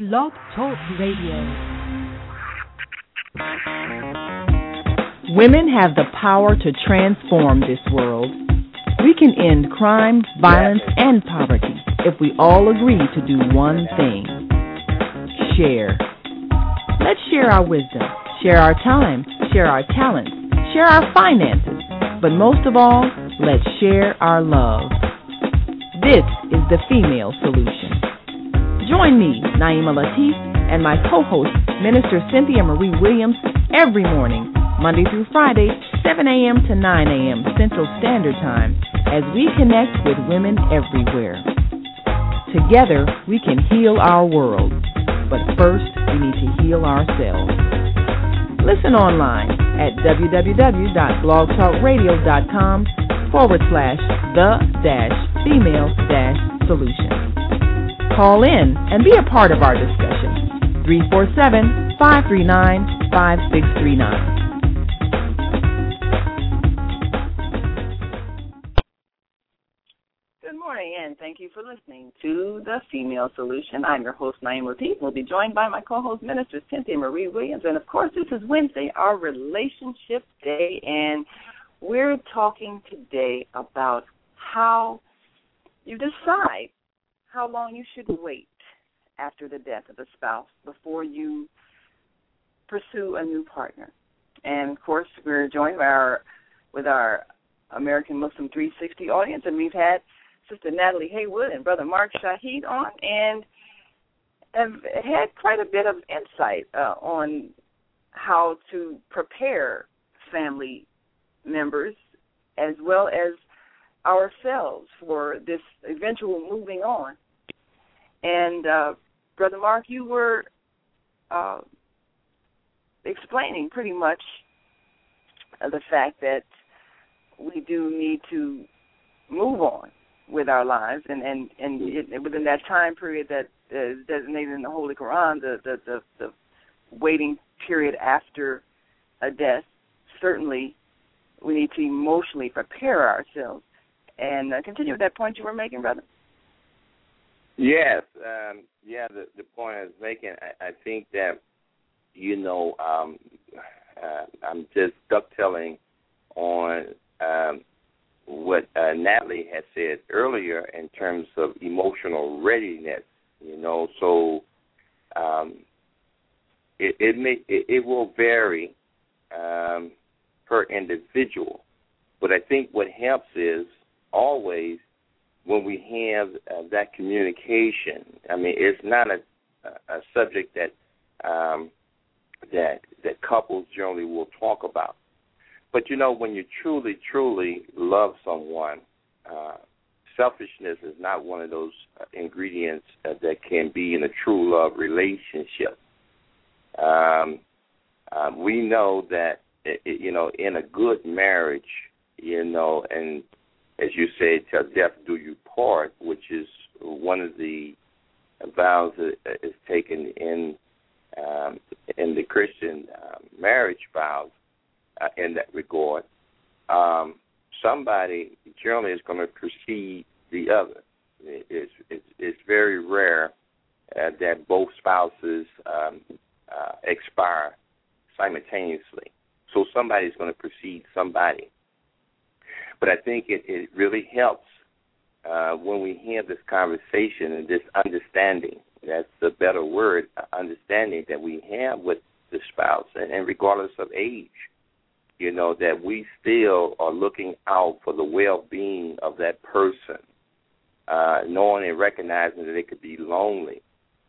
Blog Talk Radio. Women have the power to transform this world. We can end crime, violence, and poverty if we all agree to do one thing. Share. Let's share our wisdom, share our time, share our talents, share our finances, but most of all, let's share our love. This is the Female Solution. Join me, Naima Latif, and my co-host, Minister Cynthia Marie Williams, every morning, Monday through Friday, 7 a.m. to 9 a.m. Central Standard Time, as we connect with women everywhere. Together, we can heal our world, but first, we need to heal ourselves. Listen online at www.blogtalkradio.com/the-female-solution. Call in and be a part of our discussion. 347-539-5639. Good morning, and thank you for listening to The Female Solution. I'm your host, Naima Latif. We'll be joined by my co-host, Minister Cynthia Marie Williams. And, of course, this is Wednesday, our Relationship Day, and we're talking today about how you decide how long you should wait after the death of a spouse before you pursue a new partner. And, of course, we're joined by with our American Muslim 360 audience, and we've had Sister Natalie Haywood and Brother Mark Shahid on, and have had quite a bit of insight on how to prepare family members as well as ourselves for this eventual moving on. And Brother Mark, you were explaining pretty much the fact that we do need to move on with our lives, and within that time period that is designated in the Holy Quran, the waiting period after a death, certainly we need to emotionally prepare ourselves. And continue with that point you were making, brother. Yes, the point I was making, I think that, I'm just ducktaling on what Natalie had said earlier in terms of emotional readiness, so it will vary per individual, but I think what helps is always when we have that communication. I mean, it's not a subject that couples generally will talk about. But, when you truly, truly love someone, selfishness is not one of those ingredients that can be in a true love relationship. We know that, in a good marriage, and as you say, till death do you part, which is one of the vows that is taken in the Christian marriage vows. In that regard, somebody generally is going to precede the other. It's very rare that both spouses expire simultaneously. So somebody is going to precede somebody. But I think it really helps when we have this conversation and this understanding. That's the better word, understanding that we have with the spouse, and regardless of age. That we still are looking out for the well-being of that person, knowing and recognizing that they could be lonely.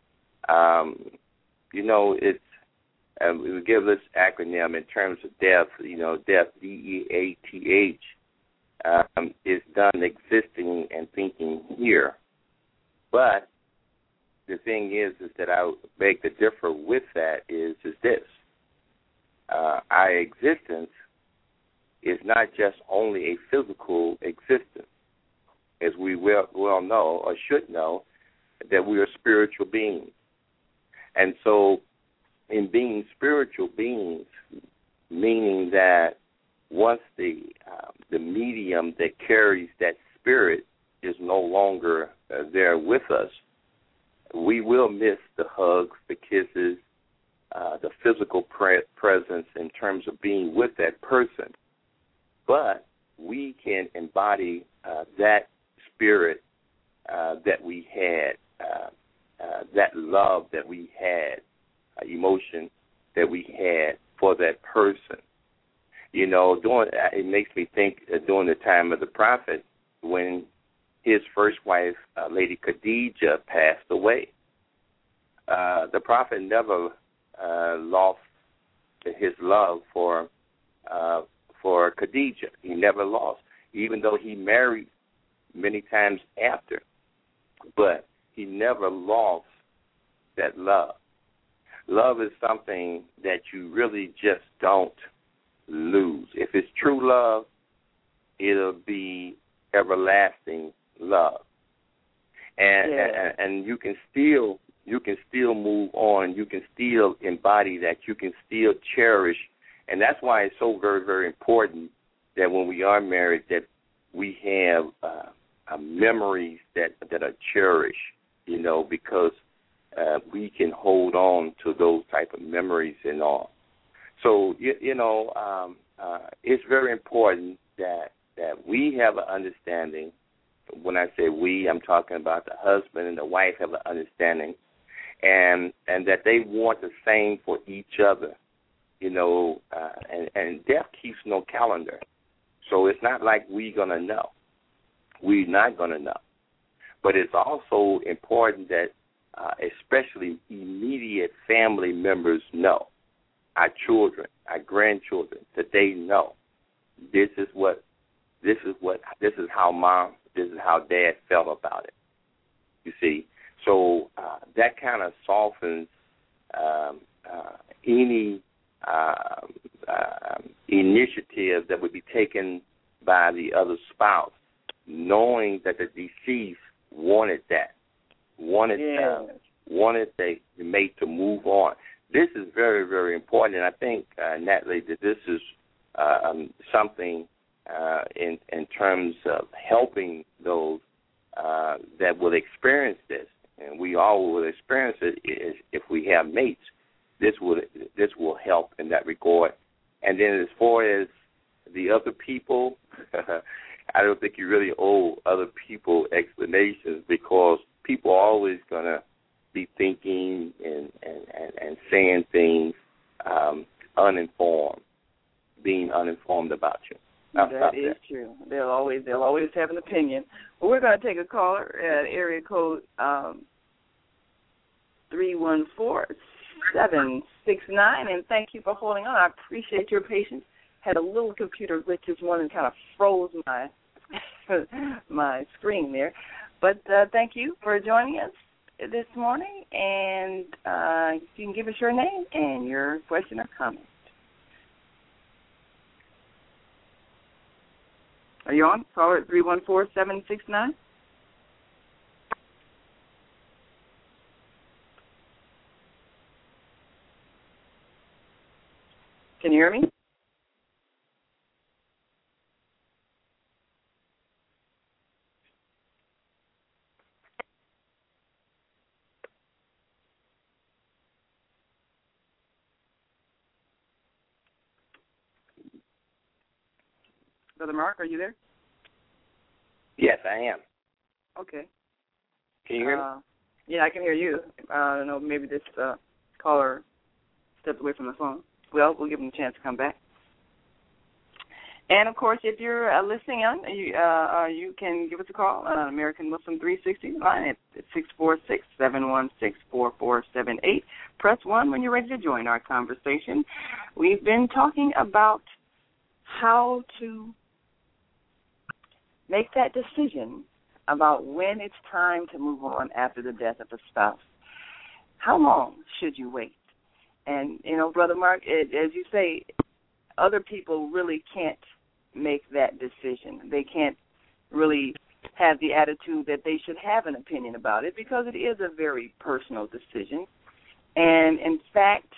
We give this acronym in terms of death, death, D-E-A-T-H, is done existing and thinking here. But the thing is that I beg to differ with that is this. Our existence is not just only a physical existence, as we well know or should know, that we are spiritual beings. And so in being spiritual beings, meaning that once the medium that carries that spirit is no longer there with us, we will miss the hugs, the kisses, the physical presence in terms of being with that person. But we can embody that spirit that we had, that love that we had, emotion that we had for that person. You know, it makes me think during the time of the prophet when his first wife, Lady Khadijah, passed away. The prophet never lost his love for Khadijah. He never lost, even though he married many times after. But he never lost that love. Love is something that you really just don't lose. If it's true love, it'll be everlasting love. And you can still move on. You can still embody that. You can still cherish. And that's why it's so very, very important that when we are married that we have memories that are cherished, you know, because we can hold on to those type of memories and all. So, it's very important that we have an understanding. When I say we, I'm talking about the husband and the wife have an understanding, and that they want the same for each other, you know, and death keeps no calendar. So it's not like we're going to know. We're not going to know. But it's also important that especially immediate family members know, our children, our grandchildren, that they know this is how mom, this is how dad felt about it. You see, so that kind of softens any initiative that would be taken by the other spouse, knowing that the deceased wanted the mate to move on. This is very, very important, and I think, Natalie, that this is something in terms of helping those that will experience this, and we all will experience it if we have mates. This will help in that regard. And then as far as the other people, I don't think you really owe other people explanations, because people are always going to be thinking and saying things being uninformed about you. That is true. They'll always have an opinion. Well, we're going to take a caller at area code 314-769, and thank you for holding on. I appreciate your patience. Had a little computer glitch this morning, kind of froze my screen there. But thank you for joining us this morning, and you can give us your name and your question or comment. Are you on? Caller at 314-769. Can you hear me? Brother Mark, are you there? Yes, I am. Okay. Can you hear me? Yeah, I can hear you. I don't know, maybe this caller stepped away from the phone. Well, we'll give him a chance to come back. And, of course, if you're listening on, you can give us a call on American Muslim 360 line at 646-716-4478. Press 1 when you're ready to join our conversation. We've been talking about how to make that decision about when it's time to move on after the death of a spouse. How long should you wait? And, you know, Brother Mark, as you say, other people really can't make that decision. They can't really have the attitude that they should have an opinion about it, because it is a very personal decision. And, in fact,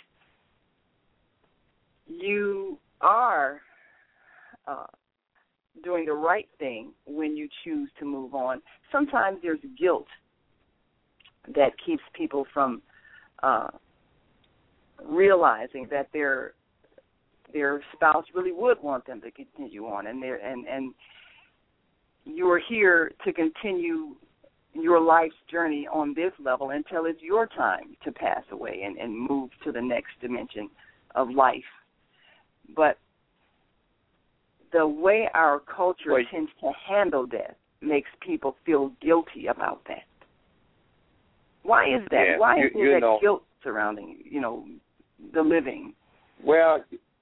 you are doing the right thing when you choose to move on. Sometimes there's guilt that keeps people from realizing that their spouse really would want them to continue on, and you are here to continue your life's journey on this level until it's your time to pass away and move to the next dimension of life. But the way our culture tends to handle death makes people feel guilty about that. Why is that? Yeah, Why is there that guilt surrounding, the living? Well,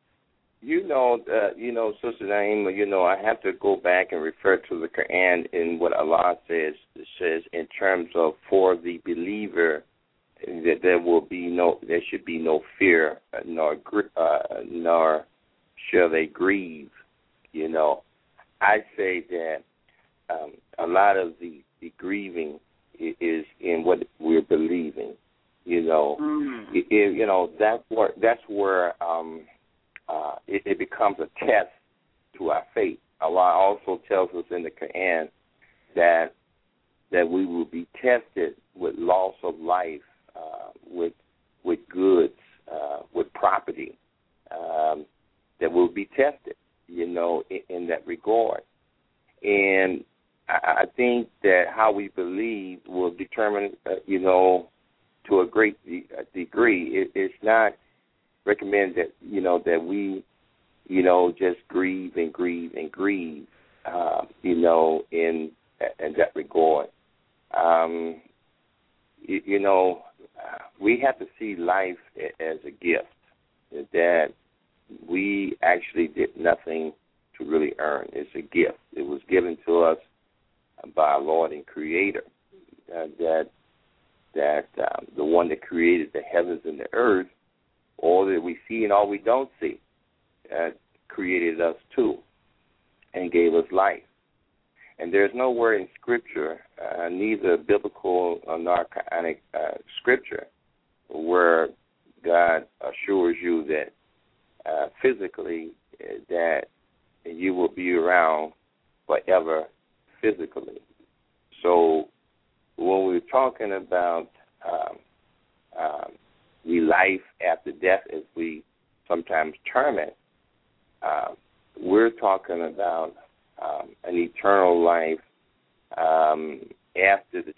Sister Naima, I have to go back and refer to the Quran in what Allah says. It says in terms of for the believer that there should be no fear, nor shall they grieve. I say that a lot of the grieving is in what we're believing. That's where it becomes a test to our faith. Allah also tells us in the Quran that we will be tested with loss of life, with goods, with property, that will be tested, in that regard. And I think that how we believe will determine, to a great degree. It's not recommend that that we just grieve and grieve and grieve in that regard. We have to see life as a gift that we actually did nothing to really earn. It's a gift. It was given to us by our Lord and Creator, that the one that created the heavens and the earth, all that we see and all we don't see, created us too and gave us life. And there's nowhere in Scripture, neither biblical nor Quranic Scripture, where God assures you that physically that you will be around forever physically. So when we're talking about the life after death, as we sometimes term it, we're talking about an eternal life after the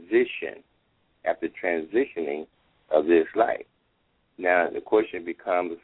transitioning of this life. Now, the question becomes,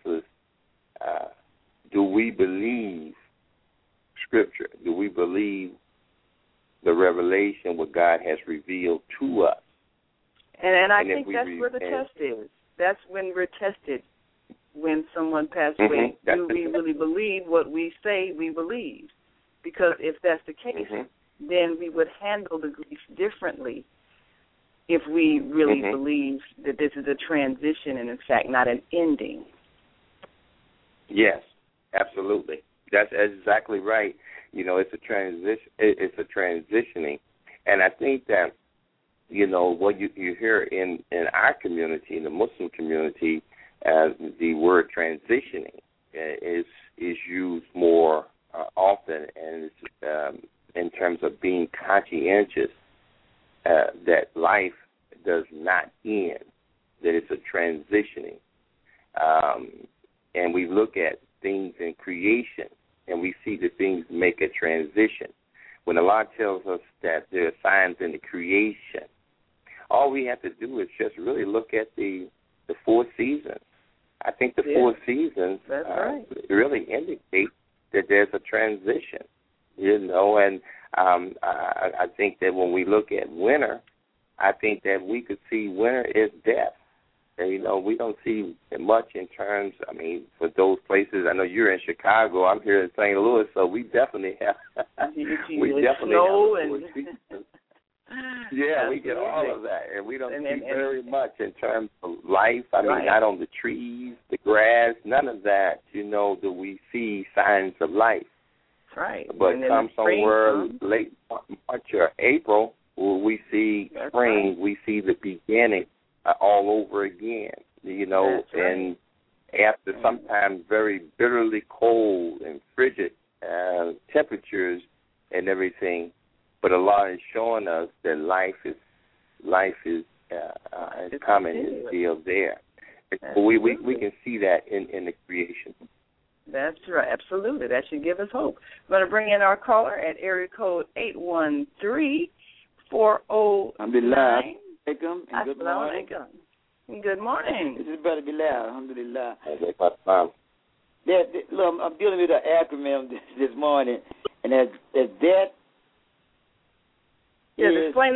do we believe Scripture? Do we believe the revelation what God has revealed to us? And I think that's where the test is. That's when we're tested, when someone passes away. Do we really believe what we say we believe? Because if that's the case, then we would handle the grief differently if we really believe that this is a transition and, in fact, not an ending. Yes, absolutely. That's exactly right. It's a transition. It's a transitioning, and I think that what you hear in our community, in the Muslim community, the word transitioning is used more often, and it's in terms of being conscientious that life does not end, that it's a transitioning. And we look at things in creation, and we see that things make a transition. When Allah tells us that there are signs in the creation, all we have to do is just really look at the four seasons. I think the four seasons really indicate that there's a transition, and I think that when we look at winter, I think that we could see winter is death. And, we don't see much in terms, for those places. I know you're in Chicago. I'm here in St. Louis, so we definitely have snow and yeah, we get all of that, and we don't see very much in terms of life. Not on the trees, the grass, none of that. Do we see signs of life? That's right. But come somewhere late March or April, we see spring. We see the beginning all over again. And after sometimes very bitterly cold and frigid temperatures and everything. But Allah is showing us that life is common is still there. We can see that in the creation. That's right, absolutely. That should give us hope. I'm going to bring in our caller at area code 813-409. Alhamdulillah. Good morning. Good morning. This is Brother Bilal. Alhamdulillah. Look, I'm dealing with an acronym this morning, and that's death. Yes, explain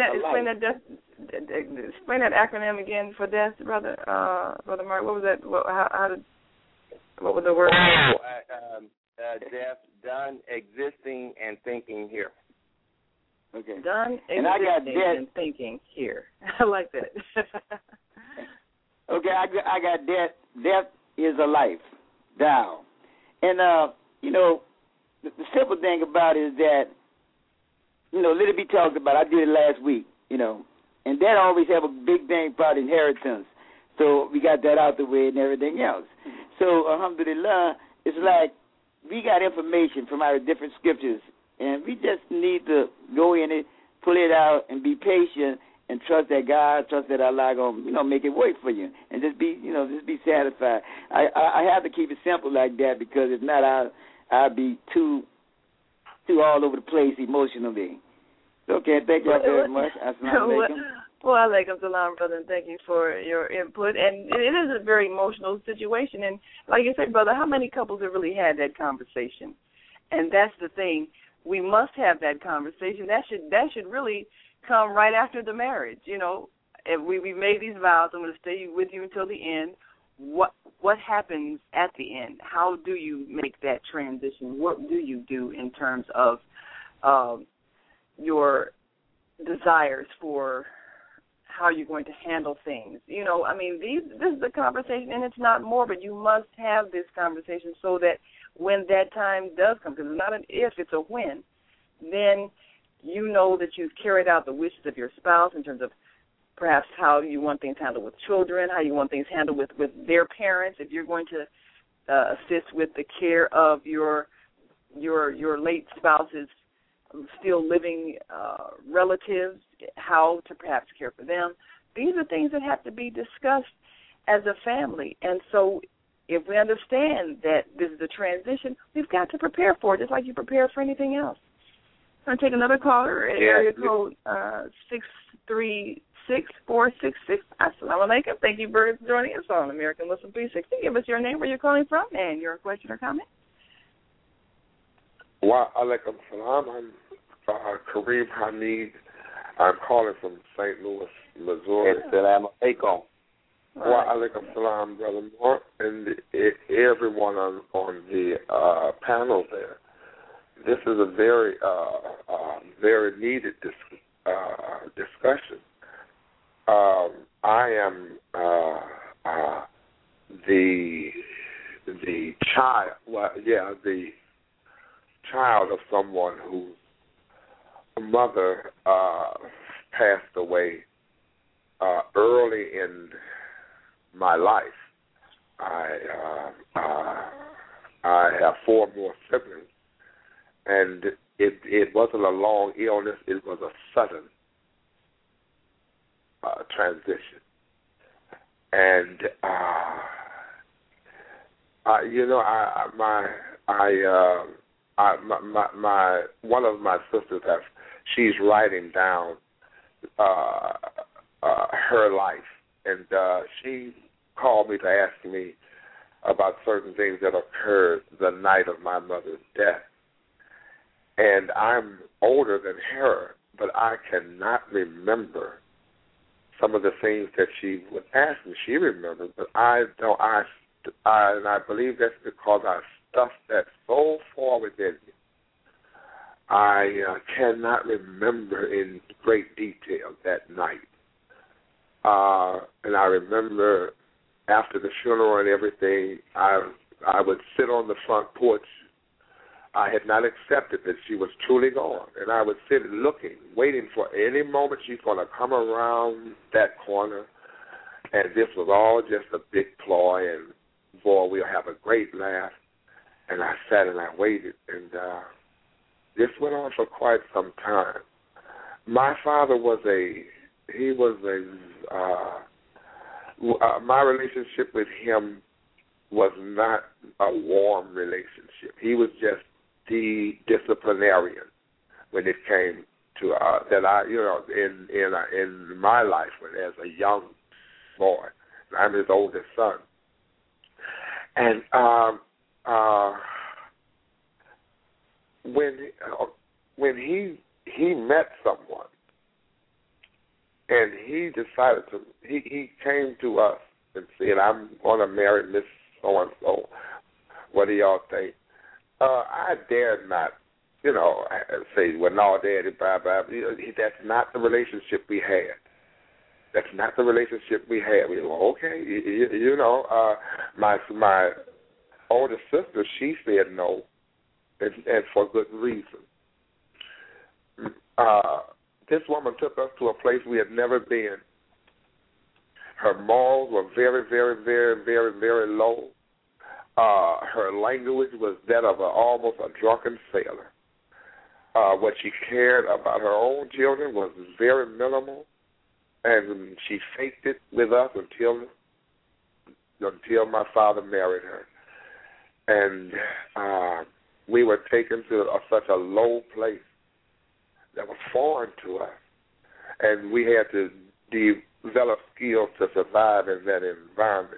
that acronym again for death, brother. Brother Mark, what was that? What was the word? Death, done, existing, and thinking here. Okay. Done, existing, and thinking here. I like that. Okay, I got death. Death is a life. Thou. And, the simple thing about it is that, let it be talked about. I did it last week, and that always have a big thing about inheritance. So we got that out the way and everything else. So, alhamdulillah, it's like we got information from our different scriptures, and we just need to go in it, pull it out, and be patient and trust that God, trust that Allah gonna, make it work for you, and just be satisfied. I have to keep it simple like that because if not, I'll be too all over the place emotionally. Okay, thank you very much. Assalamu alaikum. Well, alaikum salam, brother, and thank you for your input. And it is a very emotional situation. And like you said, brother, how many couples have really had that conversation? And that's the thing. We must have that conversation. That should really come right after the marriage. If we made these vows, I'm going to stay with you until the end. What happens at the end? How do you make that transition? What do you do in terms of your desires for how you're going to handle things? This is a conversation, and it's not morbid. You must have this conversation so that when that time does come, because it's not an if, it's a when, then you know that you've carried out the wishes of your spouse in terms of perhaps how you want things handled with children, how you want things handled with their parents, if you're going to assist with the care of your late spouse's still living relatives, how to perhaps care for them. These are things that have to be discussed as a family. And so if we understand that this is a transition, we've got to prepare for it, just like you prepare for anything else. I'm going to take another caller at area code 636-466. Assalamu alaikum. Thank you for joining us on American Muslim 360. Give us your name, where you're calling from, and your question or comment. Wa alaikum salam. I'm Kareem Hamid. I'm calling from St. Louis, Missouri. Assalamu alaikum. Wa alaikum salam, Brother Moore, and everyone on the panel there. This is a very needed discussion. I am the child. The child of someone whose mother passed away early in my life. I have 4 more siblings, and it wasn't a long illness. It was a sudden transition, and one of my sisters she's writing down her life, and she called me to ask me about certain things that occurred the night of my mother's death. And I'm older than her, but I cannot remember some of the things that she would ask me. She remembers, but I don't. And I believe that's because I stuffed that so far within me. I cannot remember in great detail that night. And I remember after the funeral and everything, I would sit on the front porch. I had not accepted that she was truly gone, and I would sit looking, waiting for any moment she's going to come around that corner, and this was all just a big ploy, and boy, we'll have a great laugh. And I sat and I waited, and this went on for quite some time. My father was a my relationship with him was not a warm relationship. He was just the disciplinarian when it came to that I, in my life as a young boy. I'm his oldest son, and when he met someone, and he decided to, he came to us and said, "I'm going to marry Miss So and So. What do y'all think?" I dared not, say, "Well, no, Daddy, bye bye." That's not the relationship we had. That's not the relationship we had. We were okay, my older sister, she said no, and for good reason. This woman took us to a place we had never been. Her morals were very, very, very, very, very low. Her language was that of almost a drunken sailor. What she cared about her own children was very minimal, and she faked it with us until my father married her. And we were taken to such a low place that was foreign to us, and we had to develop skills to survive in that environment.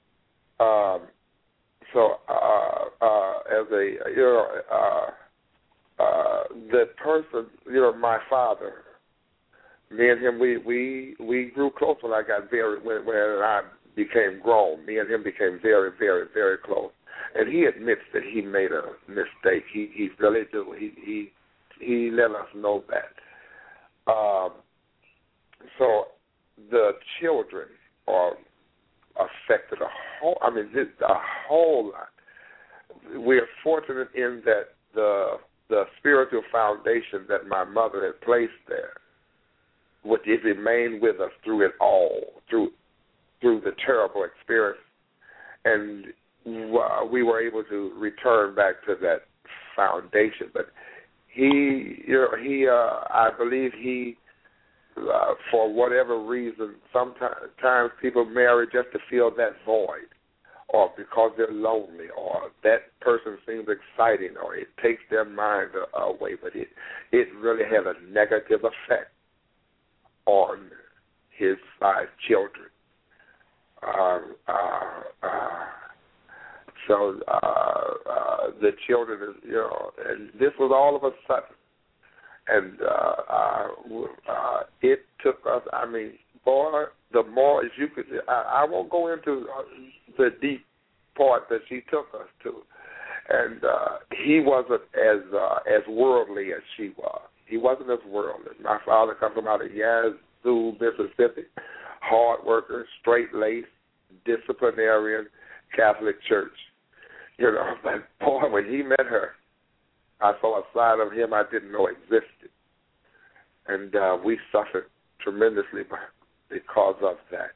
The person, my father, me and him, we grew close when I became grown. Me and him became very, very, very close, and he admits that he made a mistake. He really do. He let us know that. So the children are affected a whole lot. We're fortunate in that the spiritual foundation that my mother had placed there, which it remained with us through it all, through the terrible experience, and we were able to return back to that foundation. But I believe he, for whatever reason, sometimes people marry just to fill that void, or because they're lonely, or that person seems exciting, or it takes their mind away. But it really had a negative effect on his 5 children. So the children, and this was all of a sudden. And it took us, boy, the more, if you could, I won't go into the deep part that she took us to. And he wasn't as worldly as she was. He wasn't as worldly. My father comes from out of Yazoo, Mississippi, hard worker, straight-laced, disciplinarian, Catholic church. But boy, when he met her, I saw a side of him I didn't know existed. And we suffered tremendously because of that.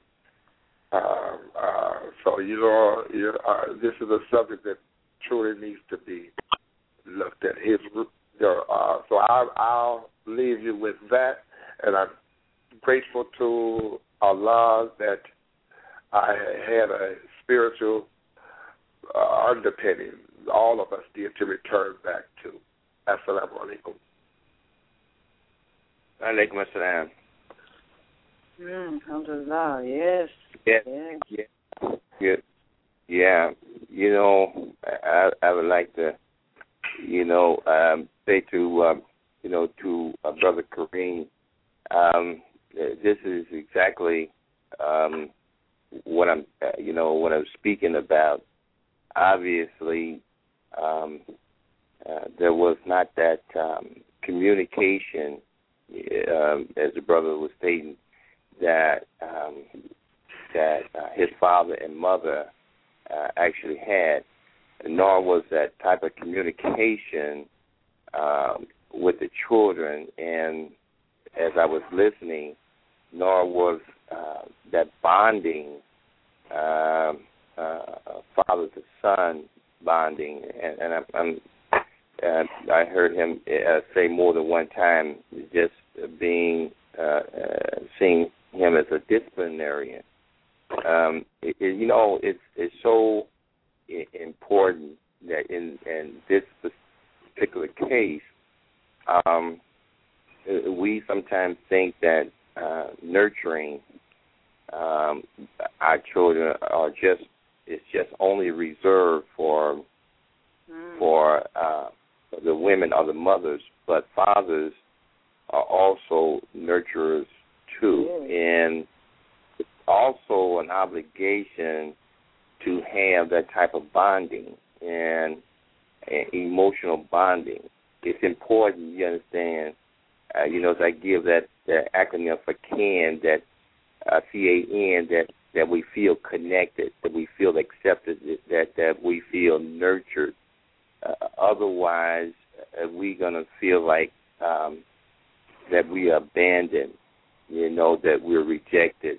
So, this is a subject that truly needs to be looked at. So I'll leave you with that, and I'm grateful to Allah that I had a spiritual underpinning, all of us did, to return back to. Assalamu alaikum. Alaikum assalam. Alhamdulillah, yes. Yeah. I would like to, say to Brother Kareem, this is exactly what I'm speaking about. Obviously, there was not that communication, as the brother was stating, that his father and mother actually had, nor was that type of communication with the children. And as I was listening, nor was that bonding, father to son bonding. And I heard him say more than one time, just being seeing him as a disciplinarian. It's so important that in this particular case, we sometimes think that nurturing our children is just only reserved for the women or the mothers, but fathers are also nurturers too, and it's also an obligation to have that type of bonding and emotional bonding. It's important, you understand. As I give that acronym for CAN, that CAN, that we feel connected, that we feel accepted, that we feel nurtured. Otherwise, we're going to feel like that we are abandoned, that we're rejected,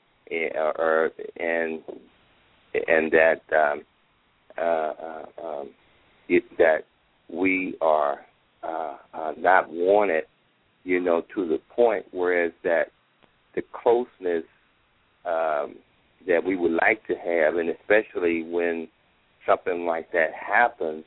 and that that we are not wanted, to the point, whereas that the closeness that we would like to have, and especially when something like that happens,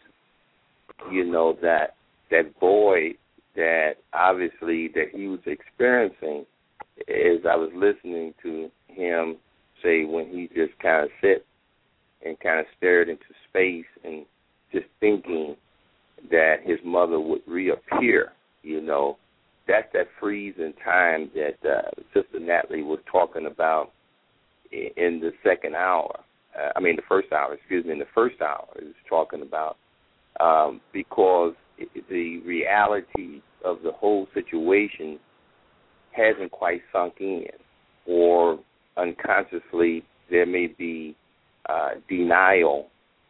that void that obviously that he was experiencing, as I was listening to him say when he just kind of sit and kind of stared into space and just thinking that his mother would reappear, that's that freeze in time that Sister Natalie was talking about in the second hour. The first hour, in the first hour he was talking about, because the reality of the whole situation hasn't quite sunk in, or unconsciously there may be denial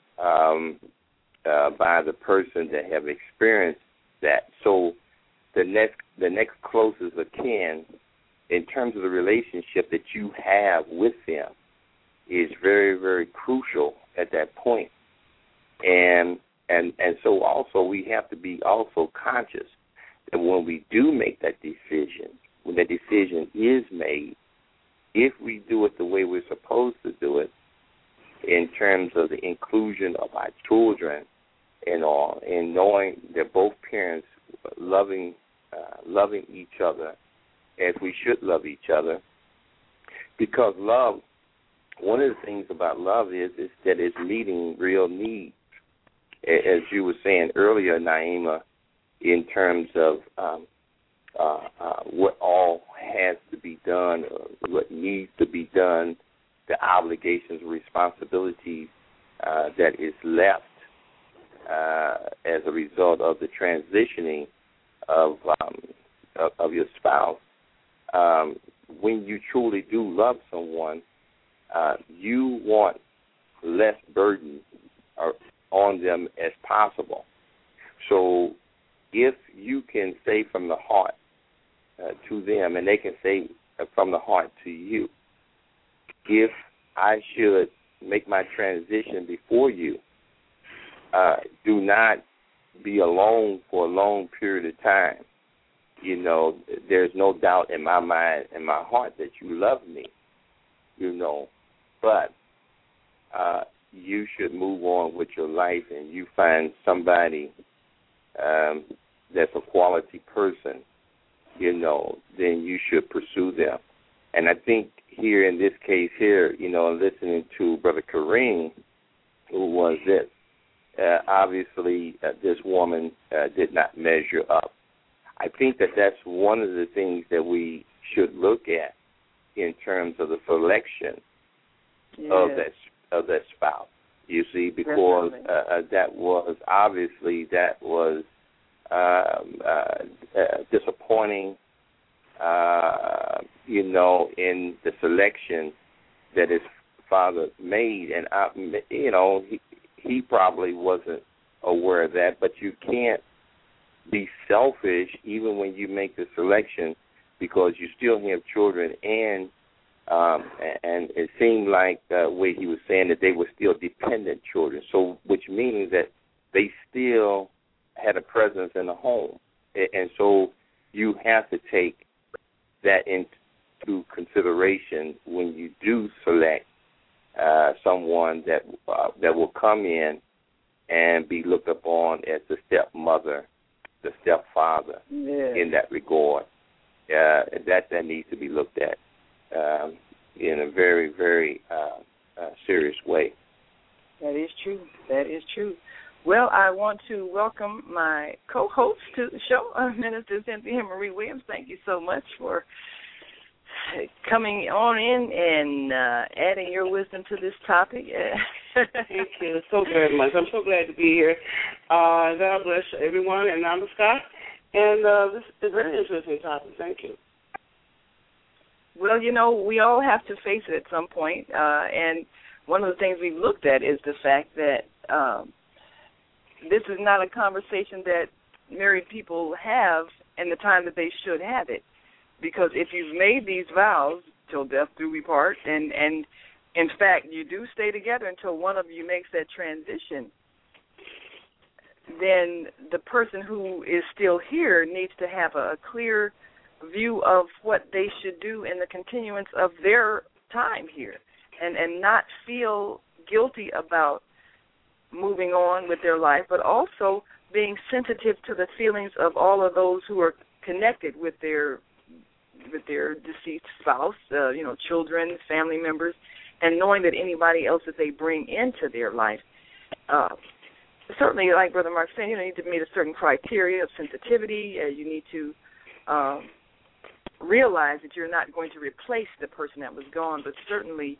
by the person that have experienced that. So the next closest of kin, in terms of the relationship that you have with them, is very, very crucial at that point. And so also we have to be also conscious that when we do make that decision, when that decision is made, if we do it the way we're supposed to do it, in terms of the inclusion of our children and all, and knowing that both parents loving each other as we should love each other, because love, one of the things about love is that it's meeting real needs. As you were saying earlier, Naima, in terms of what all has to be done, or what needs to be done, the obligations, responsibilities that is left as a result of the transitioning of your spouse. When you truly do love someone, you want less burden on them as possible. So if you can say from the heart to them, and they can say from the heart to you, if I should make my transition before you, do not be alone for a long period of time. There's no doubt in my mind and my heart that you love me, but you should move on with your life, and you find somebody that's a quality person, then you should pursue them. And I think here in this case here, listening to Brother Kareem, who was this, obviously this woman did not measure up. I think that's one of the things that we should look at in terms of the selection of that spouse. You see, because that was obviously disappointing. In the selection that his father made, and he probably wasn't aware of that. But you can't be selfish even when you make the selection, because you still have children, and it seemed like the way he was saying that they were still dependent children. So, which means that they still had a presence in the home, and so you have to take that into consideration when you do select someone that will come in and be looked upon as the stepmother, the stepfather in that regard. That needs to be looked at in a very, very serious way. That is true. That is true. Well, I want to welcome my co-host to the show, Minister Cynthia Marie Williams. Thank you so much for coming on in and adding your wisdom to this topic. Thank you so very much. I'm so glad to be here. God bless everyone, and I'm Scott. And this is a very interesting topic. Thank you. Well, we all have to face it at some point, and one of the things we've looked at is the fact that this is not a conversation that married people have in the time that they should have it. Because if you've made these vows, till death do we part, and in fact you do stay together until one of you makes that transition, then the person who is still here needs to have a clear view of what they should do in the continuance of their time here, and not feel guilty about moving on with their life, but also being sensitive to the feelings of all of those who are connected with their deceased spouse, children, family members, and knowing that anybody else that they bring into their life. Certainly, like Brother Mark said, you need to meet a certain criteria of sensitivity. You need to realize that you're not going to replace the person that was gone, but certainly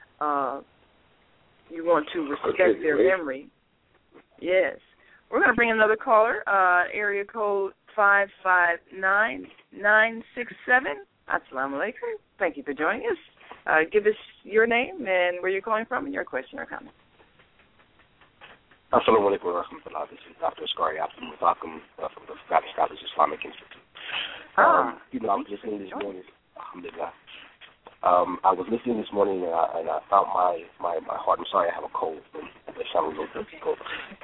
you want to respect their memory. Yes. We're going to bring another caller, area code 559967. Assalamu alaikum. Thank you for joining us. Give us your name and where you're calling from and your question or comment. Assalamu alaikum wa rahmatullah. This is Dr. Askari Abdul Muthakum from the Scottish Scholars Islamic Institute. I was listening this morning. Alhamdulillah. I was listening this morning and I found my heart. I'm sorry, I have a cold. It sounds a little difficult.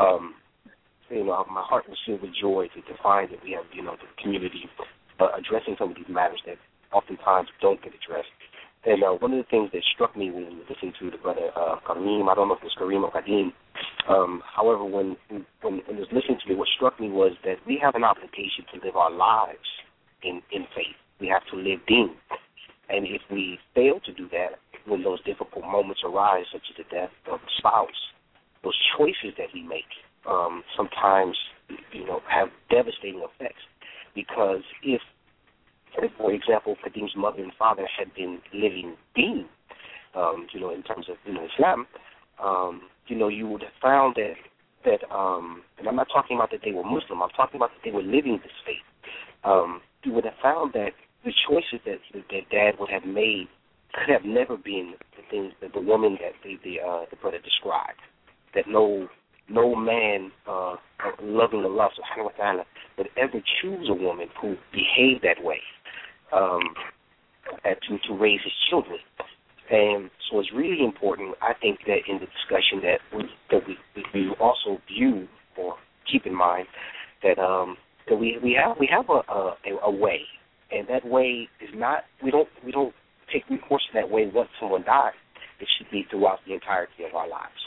My heart was filled with joy to find that we have, the community addressing some of these matters that oftentimes don't get addressed. And one of the things that struck me when listening to the brother Kareem, I don't know if it was Kareem or Kadeem, however, when I was listening to it, what struck me was that we have an obligation to live our lives in faith. We have to live deen. And if we fail to do that, when those difficult moments arise, such as the death of a spouse, those choices that we make sometimes, have devastating effects. Because if, for example, Kadeem's mother and father had been living deen, in terms of Islam, you would have found that and I'm not talking about that they were Muslim. I'm talking about that they were living this faith. You would have found that the choices that Dad would have made could have never been the things that the woman that the brother described. That no man loving Allah subhanahu wa ta'ala would ever choose a woman who behaved that way to raise his children. And so it's really important, I think, that in the discussion that we also view or keep in mind that we have a way, and that way is not, we don't take recourse to that way once someone dies. It should be throughout the entirety of our lives.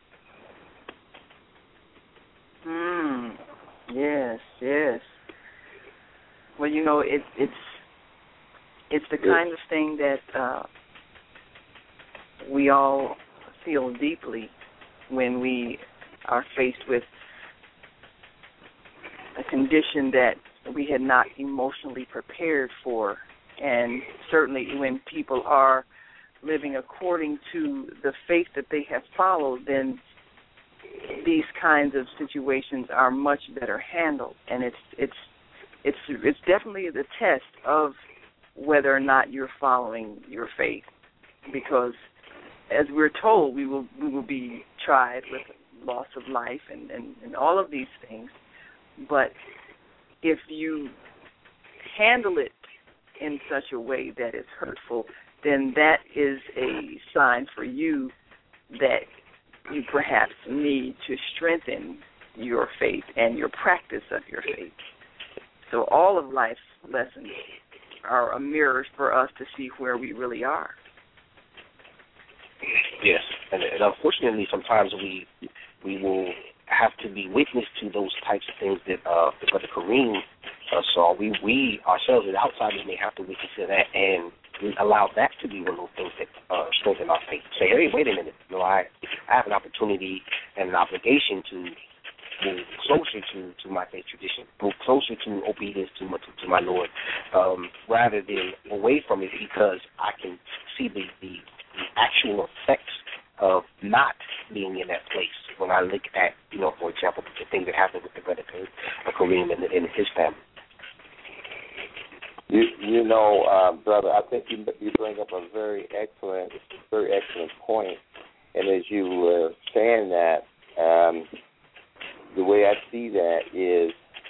Yes. Well, it's the kind of thing that we all feel deeply when we are faced with a condition that we had not emotionally prepared for. And certainly when people are living according to the faith that they have followed, then these kinds of situations are much better handled. And it's definitely the test of whether or not you're following your faith, because as we're told, we will be tried with loss of life and all of these things. But if you handle it in such a way that is hurtful, then that is a sign for you that you perhaps need to strengthen your faith and your practice of your faith. So all of life's lessons are mirrors for us to see where we really are. Yes, and unfortunately, sometimes we will have to be witness to those types of things that Brother Kareem saw. We ourselves as outsiders may have to witness to that and allow that to be one of those things that strengthen our faith. Say, hey, wait a minute, I have an opportunity and an obligation to move closer to my faith tradition, move closer to obedience to my Lord, rather than away from it, because I can see the actual effects of not being in that place. When I look at, for example, the thing that happened with the Brother Kareem and his family. Brother, I think you bring up a very excellent point. And as you were saying that, the way I see that is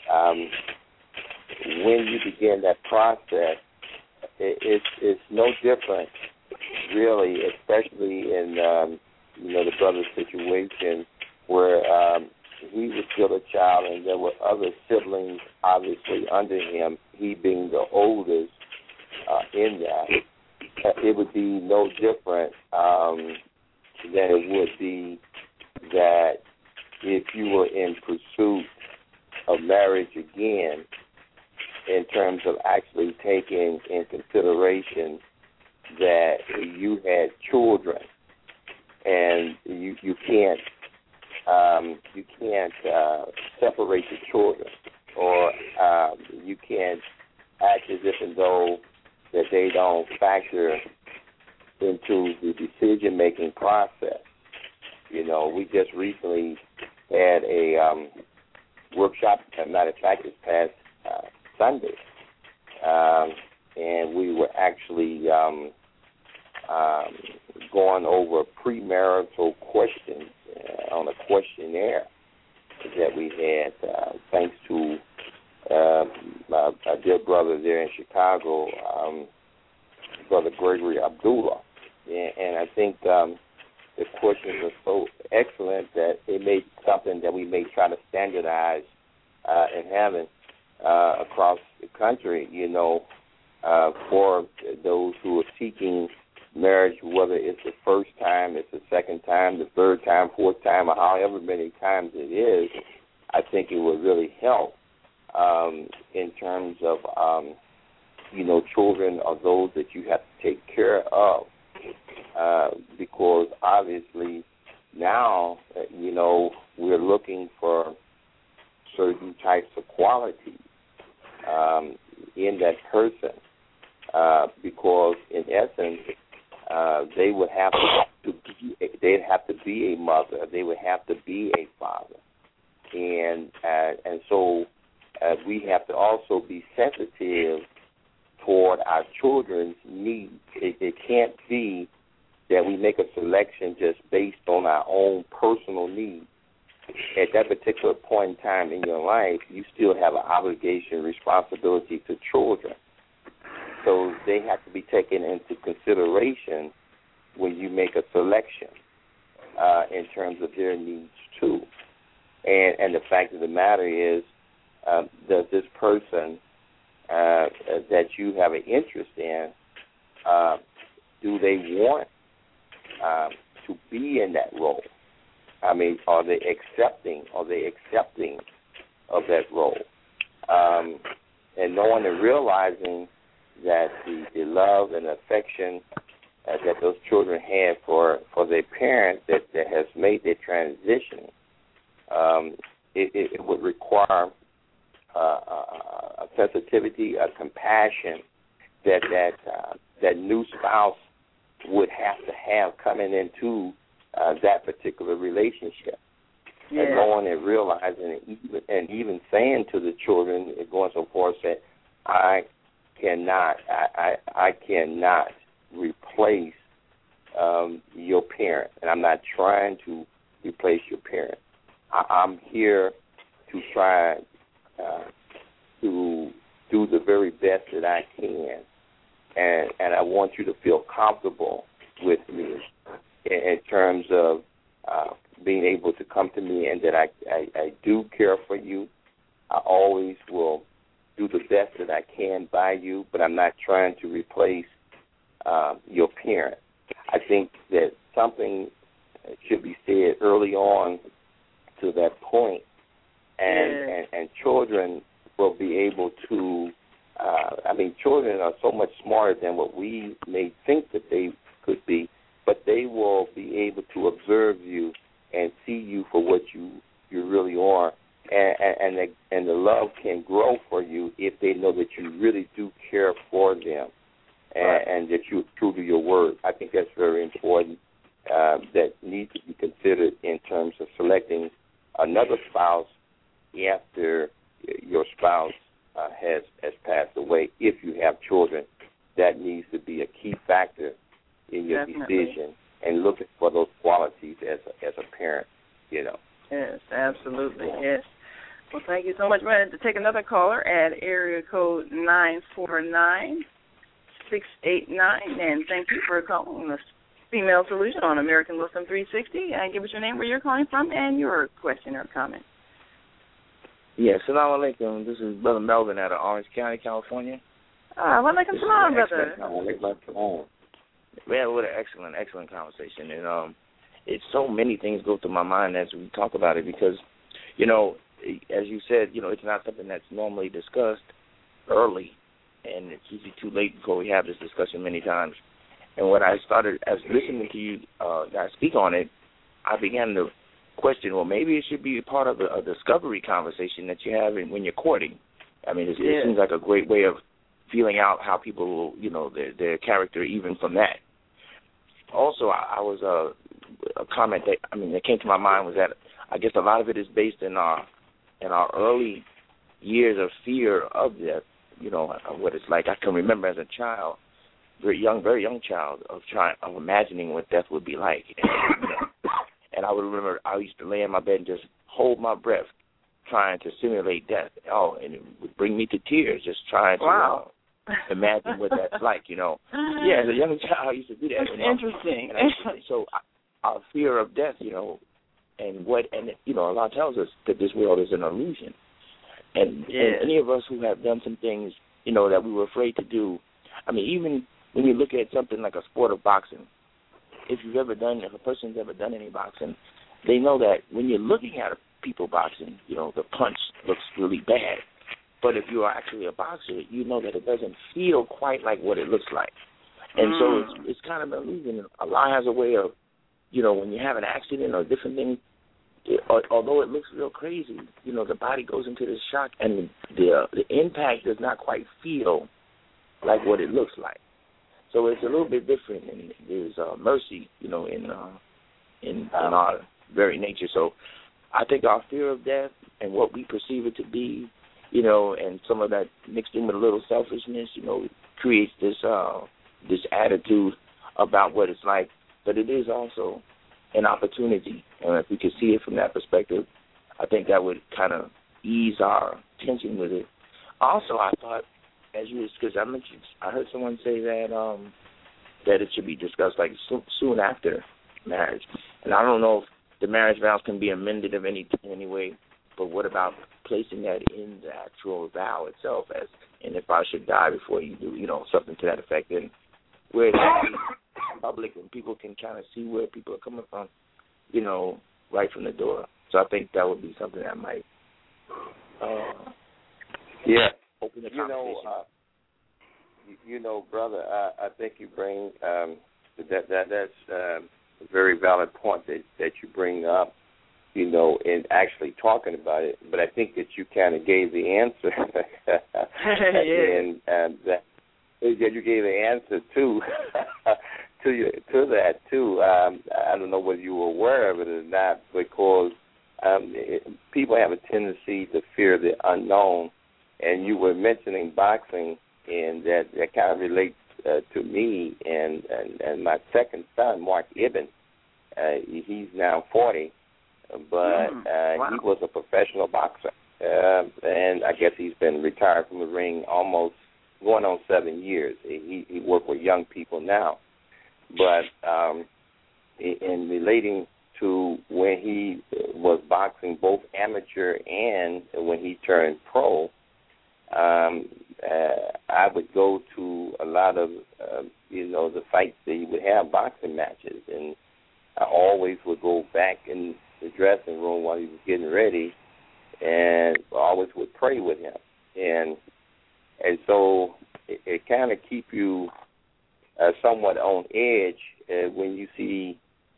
when you begin that process, it's no different, really, especially in the brother's situation where he was still a child and there were other siblings obviously under him, he being the oldest in that. It would be no different than it would be that if you were in pursuit of marriage again, in terms of actually taking in consideration that you had children, and you can't separate the children, or you can't act as if and though that they don't factor into the decision-making process. We just recently had a workshop, as a matter of fact, this past Sunday, and we were actually going over premarital questions on a questionnaire that we had, thanks to my dear brother there in Chicago, Brother Gregory Abdullah. And I think the questions are so excellent that it may be something that we may try to standardize in having across the country, for those who are seeking marriage, whether it's the first time, it's the second time, the third time, fourth time, or however many times it is. I think it would really help in terms of, children are those that you have to take care of, because obviously now, we're looking for certain types of qualities in that person, because in essence, they would have they'd have to be a mother, they would have to be a father, and so we have to also be sensitive toward our children's needs. It can't be that we make a selection just based on our own personal needs. At that particular point in time in your life, you still have an obligation, responsibility to children. So they have to be taken into consideration when you make a selection in terms of their needs too. And the fact of the matter is, does this person that you have an interest in, do they want to be in that role? I mean, are they accepting of that role? And knowing and realizing that the love and affection that those children have for their parents that has made their transition, it would require a sensitivity, a compassion that new spouse would have to have coming into that particular relationship. Yeah. And knowing and realizing and even saying to the children, going so far as that I cannot replace your parent, and I'm not trying to replace your parent. I'm here to try to do the very best that I can, and I want you to feel comfortable with me in terms of being able to come to me, and that I do care for you. I always will do the best that I can by you, but I'm not trying to replace your parent. I think that something should be said early on to that point, and children will be able to, children are so much smarter than what we may think that they could be, but they will be able to observe you and see you for what you really are, and the love can grow for you if they know that you really do care for them, and that you're true to your word. I think that's very important. That needs to be considered in terms of selecting another spouse after your spouse has passed away. If you have children, that needs to be a key factor in your decision, and looking for those qualities as a parent, Yes, absolutely, yes. Well, thank you so much. We're going to take another caller at area code 949-689, and thank you for calling the Female Solution on American Wisdom 360, and give us your name, where you're calling from, and your question or comment. Yes, Assalamu alaikum. This is Brother Melvin out of Orange County, California. Walaikum salam, brother. Man, what an excellent conversation. And it's so many things go through my mind as we talk about it because, as you said, it's not something that's normally discussed early, and it's usually too late before we have this discussion many times. And when I started as listening to you guys speak on it, I began to question, well, maybe it should be a part of a discovery conversation that you have when you're courting. I mean, it seems like a great way of feeling out how people, their character even from that. Also, I was a comment that came to my mind was that I guess a lot of it is based in our early years of fear of death. What it's like. I can remember as a child, very young child, of imagining what death would be like. And I would remember I used to lay in my bed and just hold my breath, trying to simulate death. Oh, and it would bring me to tears, just trying to imagine what that's like. Yeah, as a young child, I used to do that. That's interesting. So our fear of death, and Allah tells us that this world is an illusion. And any of us who have done some things, that we were afraid to do. I mean, even when you look at something like a sport of boxing, if a person's ever done any boxing, they know that when you're looking at people boxing, the punch looks really bad. But if you are actually a boxer, you know that it doesn't feel quite like what it looks like. And so it's kind of an illusion. Allah has a way of, when you have an accident or different things, although it looks real crazy, the body goes into this shock, and the impact does not quite feel like what it looks like. So it's a little bit different, and there's mercy, in our very nature. So I think our fear of death and what we perceive it to be, and some of that mixed in with a little selfishness, creates this attitude about what it's like. But it is also an opportunity, and if we could see it from that perspective, I think that would kind of ease our tension with it. Also, I thought, because I heard someone say that that it should be discussed like soon after marriage, and I don't know if the marriage vows can be amended in any way, but what about placing that in the actual vow itself, and if I should die before you do, something to that effect, and where it's actually public and people can kind of see where people are coming from, right from the door. So I think that would be something that might open the conversation. Brother, I think you bring that's a very valid point that you bring up, in actually talking about it. But I think that you kind of gave the answer, and that you gave the answer to that too. I don't know whether you were aware of it or not, because people have a tendency to fear the unknown, and you were mentioning boxing. And that kind of relates to me and my second son, Mark Ibn. He's now 40, but he was a professional boxer. And I guess he's been retired from the ring almost going on 7 years. He works with young people now. But in relating to when he was boxing, both amateur and when he turned pro, I would go to a lot of, the fights that he would have, boxing matches, and I always would go back in the dressing room while he was getting ready, and I always would pray with him, and so it kind of keep you somewhat on edge when you see,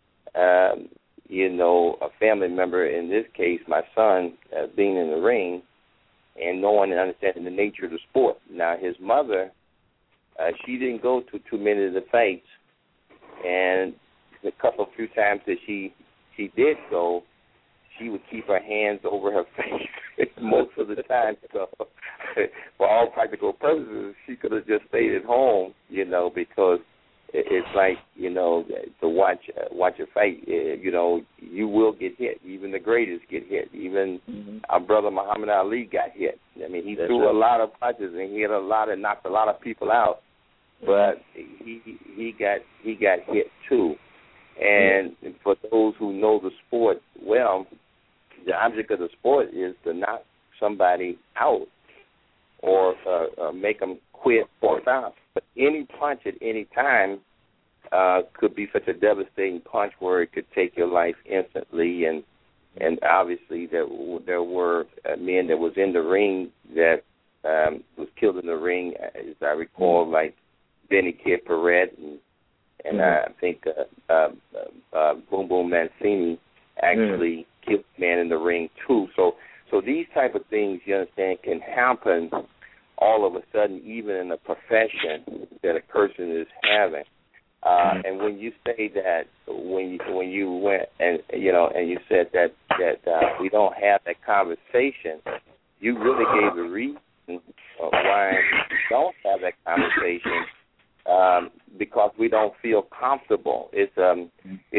a family member, in this case, my son, being in the ring and knowing and understanding the nature of the sport. Now, his mother, she didn't go to too many of the fights, and the few times that she did go, she would keep her hands over her face most of the time. So, for all practical purposes, she could have just stayed at home, because it's like, to watch a fight, you will get hit. Even the greatest get hit. Even our brother Muhammad Ali got hit. I mean, he threw a lot of punches and he hit a lot and knocked a lot of people out, but he got hit too. And for those who know the sport well, the object of the sport is to knock somebody out or make them quit or stop. But any punch at any time could be such a devastating punch where it could take your life instantly. And obviously there were men that was in the ring that was killed in the ring, as I recall, like Benny Kid Paret and I think Boom Boom Mancini actually killed a man in the ring too. So these type of things, you understand, can happen all of a sudden, even in a profession that a person is having. And when you say that, when you went and you said that we don't have that conversation, you really gave the reason why we don't have that conversation, because we don't feel comfortable. It's an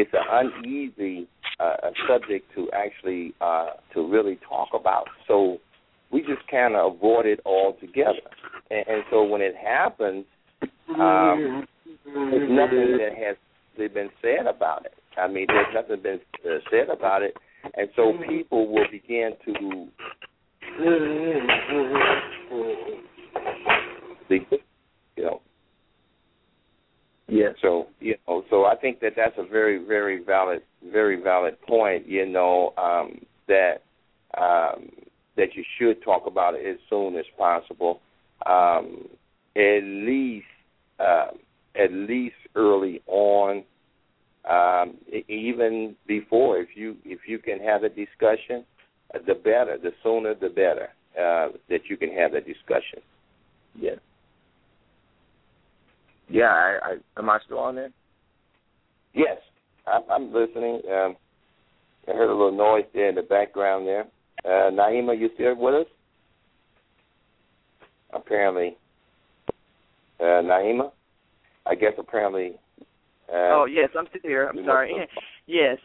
uneasy subject to actually to really talk about. So we just kind of avoid it altogether. And so when it happens, there's nothing that has been said about it. I mean, there's nothing been said about it. And so people will begin to, Yeah. So so I think that's a very, very valid point. That you should talk about it as soon as possible, at least early on, even before. If you can have a discussion, the better. The sooner, the better that you can have that discussion. Yeah. Yeah, I am I still on there? Yes, I'm listening. I heard a little noise there in the background there. Naima, you still with us? Apparently. Naima? I guess apparently. Yes, I'm still here. I'm sorry. Yes,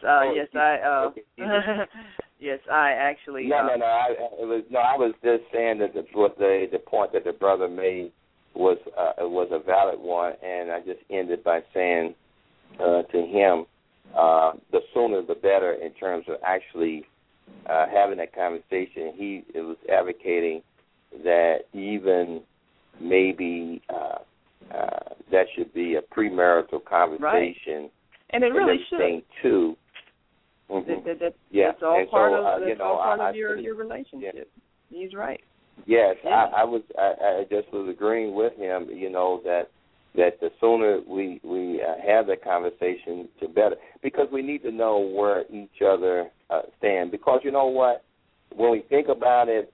yes, I actually. No. I was just saying that the point that the brother made was a valid one, and I just ended by saying to him, the sooner the better in terms of actually having that conversation. He was advocating that even maybe that should be a premarital conversation, right. And it really should too. That's all part of your relationship. Yeah. He's right. Yes, yeah. I just was agreeing with him. That the sooner we have that conversation, the better, because we need to know where each other stand. Because you know what, when we think about it,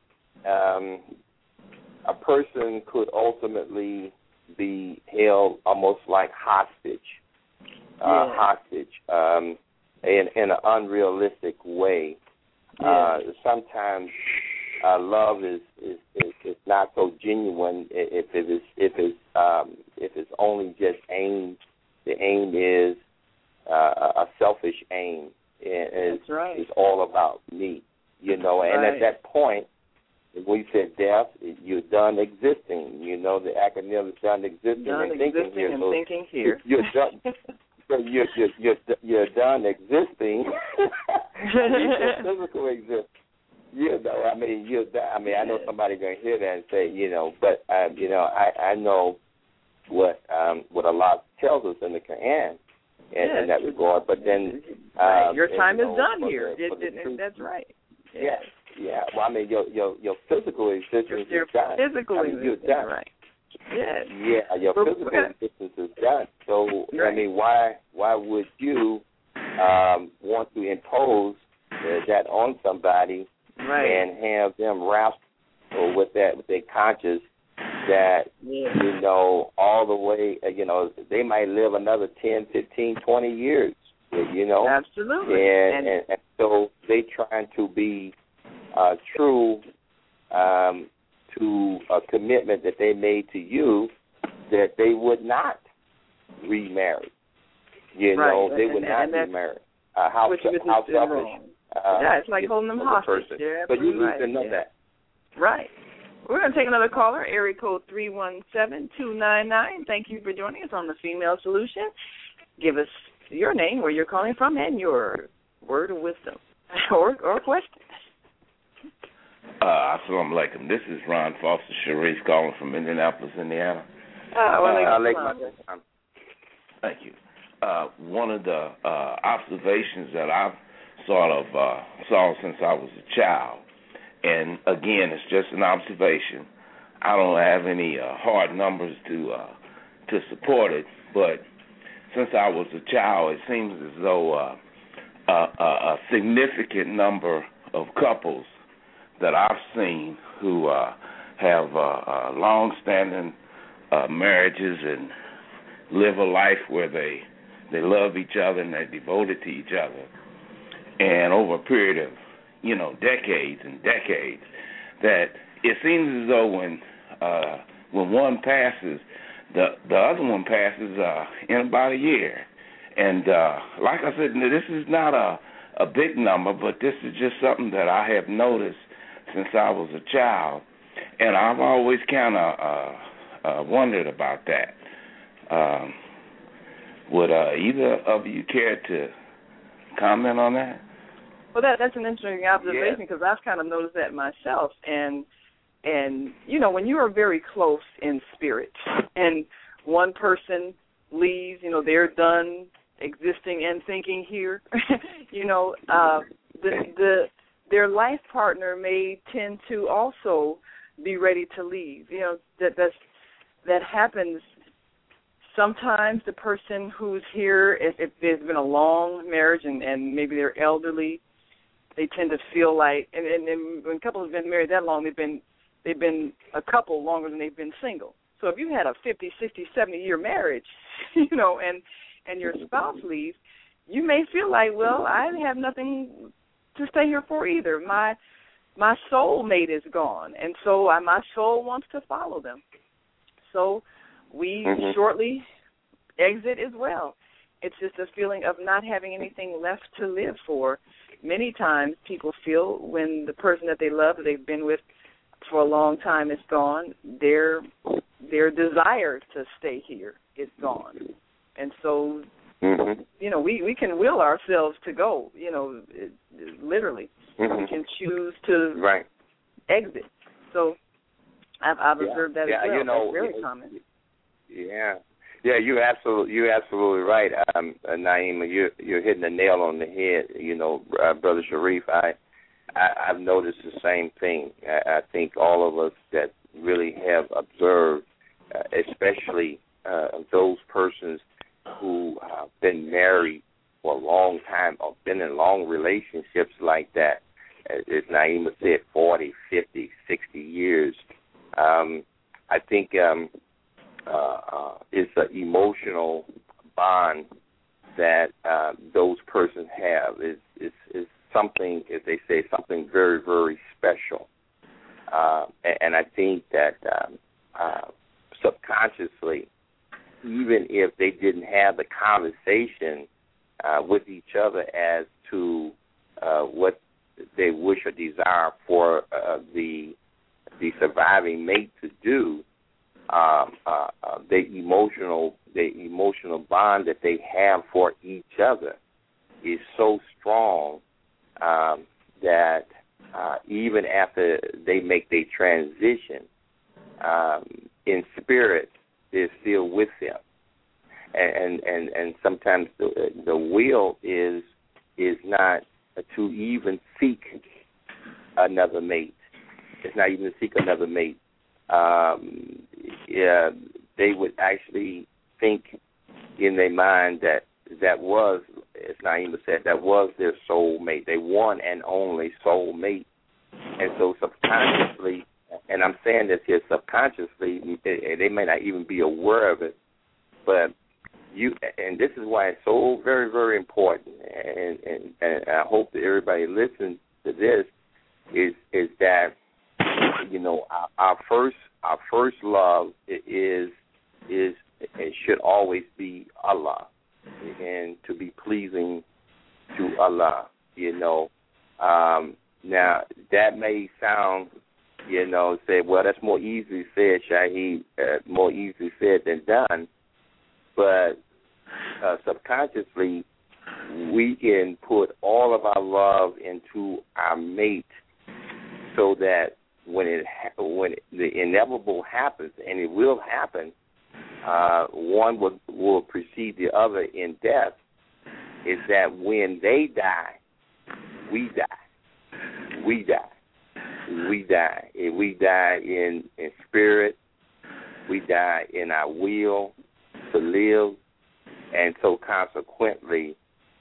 a person could ultimately be held almost like hostage, in an unrealistic way. Yeah. Sometimes love is not so genuine if it's only just aim. The aim is a selfish aim. That's right. It's all about me, And right. at that point, when you said death, you're done existing. The acronym is done existing and thinking here. And thinking here. You're done. You're done existing. Physical existence. I know somebody going to hear that and say, but I know what Allah tells us in the Quran in that regard. But then your time is done here. That's right. Yes. Yeah. Well, I mean, your physical existence is done. You're done. Right. Yes. Yeah, your physical existence is done. So I mean, why would you want to impose that on somebody and have them wrapped with their conscience that all the way they might live another 10, 15, 20 years. Absolutely. And so they trying to be true to a commitment that they made to you that they would not remarry. They would not remarry. How selfish. It's like holding them hostage. But you need to know that. Right. We're going to take another caller, area code 317-299. Thank you for joining us on The Female Solution. Give us your name, where you're calling from, and your word of wisdom or question. Assalamu alaikum. This is Ron Foster Sharif calling from Indianapolis, Indiana. Thank you. One of the observations that I've sort of saw since I was a child, and again, it's just an observation. I don't have any hard numbers to support it, but since I was a child, it seems as though a significant number of couples that I've seen who have long-standing marriages and live a life where they love each other and they're devoted to each other, and over a period of decades and decades, that it seems as though when one passes, the other one passes in about a year. And like I said, this is not a big number, but this is just something that I have noticed since I was a child, and I've always kind of wondered about that. Would either of you care to comment on that? Well, that's an interesting observation, because I've kind of noticed that myself. And when you are very close in spirit and one person leaves, they're done existing and thinking here, their life partner may tend to also be ready to leave. That happens. Sometimes the person who's here, if there's been a long marriage and maybe they're elderly, they tend to feel like, and when couples have been married that long, they've been a couple longer than they've been single. So if you had a 50, 60, 70-year marriage, and your spouse leaves, you may feel like, well, I have nothing to stay here for either. My soul mate is gone, and so my soul wants to follow them. So we shortly exit as well. It's just a feeling of not having anything left to live for. Many times people feel when the person that they love, that they've been with for a long time, is gone, their desire to stay here is gone. And so, we can will ourselves to go, literally. We can choose to exit. So I've observed that as well. That's very common. Yeah, you're absolutely right, Naima. You're hitting the nail on the head. Brother Sharif, I've noticed the same thing. I think all of us that really have observed, especially those persons who have been married for a long time or been in long relationships like that, as Naima said, 40, 50, 60 years. I think it's an emotional bond that those persons have. It's something, as they say, something very, very special. And I think that subconsciously, even if they didn't have the conversation with each other as to what they wish or desire for the surviving mate to do, the emotional bond that they have for each other is so strong that even after they make their transition, in spirit, they're still with them. And sometimes the will is not to even seek another mate. It's not even to seek another mate. They would actually think in their mind that was, as Naima said, that was their soul mate, their one and only soul mate. And so subconsciously, and I'm saying this here subconsciously, they may not even be aware of it, but and this is why it's so very, very important, and I hope that everybody listens to this, is that, our first love is it should always be Allah, and to be pleasing to Allah. Now that may sound, say, well, that's more easily said, Shaheed, more easily said than done. But subconsciously, we can put all of our love into our mate, so that when the inevitable happens, and it will happen, one will precede the other in death. Is that when they die, we die. We die. We die. And we die in spirit. We die in our will to live. And so consequently,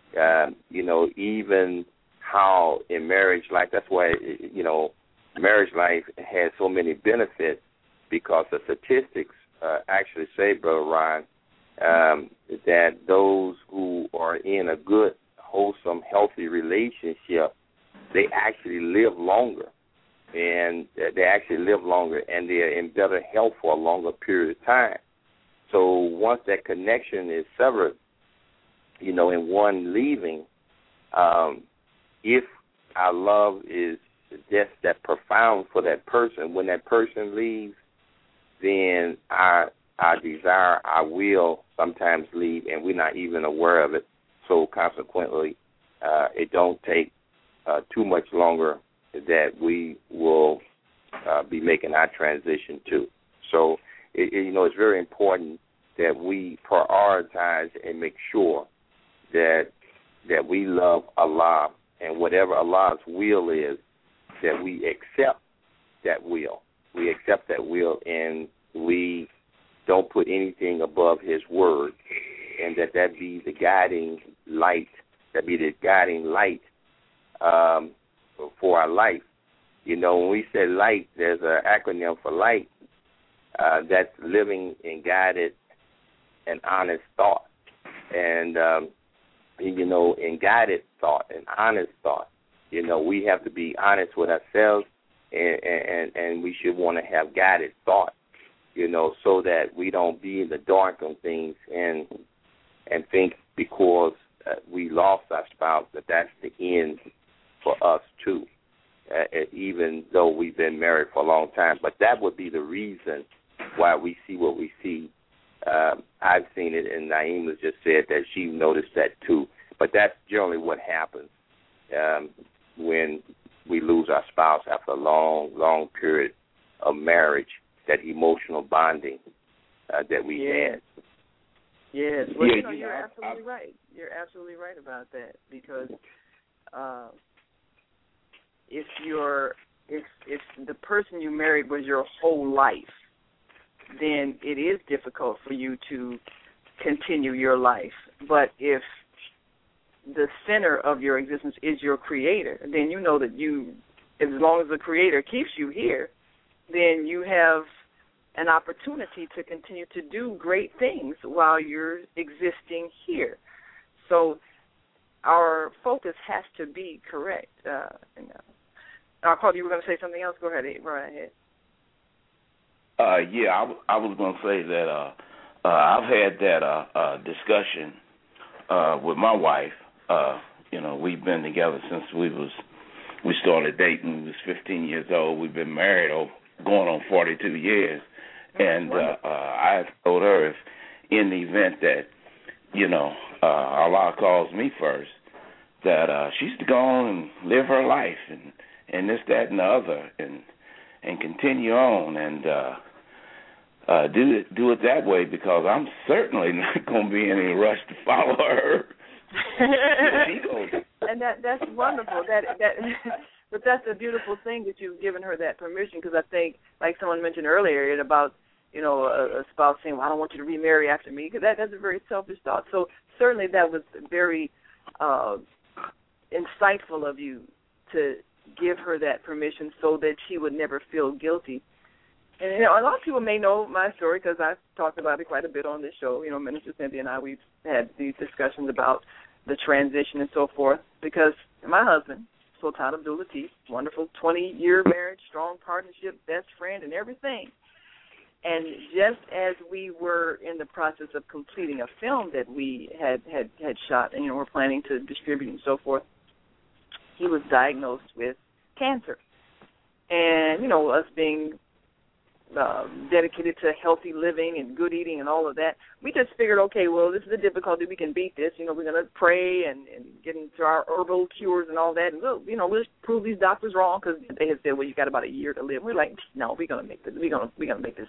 even how in marriage life, that's why, marriage life has so many benefits, because the statistics actually say, Brother Ron, that those who are in a good, wholesome, healthy relationship, they actually live longer. And and they're in better health for a longer period of time. So once that connection is severed, in one leaving, if our love is just that profound for that person, when that person leaves, then our desire, our will sometimes leave, and we're not even aware of it. So consequently, it don't take too much longer that we will be making our transition too. So, it's very important that we prioritize and make sure that we love Allah, and whatever Allah's will is, that we accept that will. We accept that will, and we don't put anything above His word, and that be the guiding light. That be the guiding light for our life. When we say light, there's an acronym for light. That's living in guided and honest thought. And, in guided thought and honest thought, we have to be honest with ourselves, and we should want to have guided thought, so that we don't be in the dark on things and think because we lost our spouse that that's the end for us too, even though we've been married for a long time. But that would be the reason why we see what we see. I've seen it, and Naima just said that she noticed that too. But that's generally what happens when we lose our spouse after a long, long period of marriage, that emotional bonding that we had. Yes. Well, you're absolutely right. You're absolutely right about that, because if the person you married was your whole life, then it is difficult for you to continue your life. But if the center of your existence is your Creator, then you know that as long as the Creator keeps you here, then you have an opportunity to continue to do great things while you're existing here. So our focus has to be correct. Carl, you were going to say something else? Go ahead. Right ahead. I was going to say that I've had that discussion with my wife. We've been together since we started dating. We was 15 years old. We've been married going on 42 years. And I told her, if in the event that, Allah calls me first, that she's to go on and live her life and this, that, and the other, and continue on and do it that way, because I'm certainly not going to be in any rush to follow her. And that's wonderful. But that's a beautiful thing that you've given her that permission, because I think, like someone mentioned earlier, about a spouse saying, "Well, I don't want you to remarry after me," because that's a very selfish thought. So certainly that was very insightful of you to give her that permission so that she would never feel guilty. And a lot of people may know my story because I've talked about it quite a bit on this show. Minister Cynthia and I, we've had these discussions about the transition and so forth, because my husband, Sultan Abdul Latif, wonderful 20-year marriage, strong partnership, best friend, and everything. And just as we were in the process of completing a film that we had shot and, we're planning to distribute and so forth, he was diagnosed with cancer. And, us being dedicated to healthy living and good eating and all of that, we just figured, okay, well, this is a difficulty. We can beat this. We're going to pray and get into our herbal cures and all that. And we'll prove these doctors wrong, because they had said, well, you got about a year to live. We're like, no, we're going to make this. We're going to make this.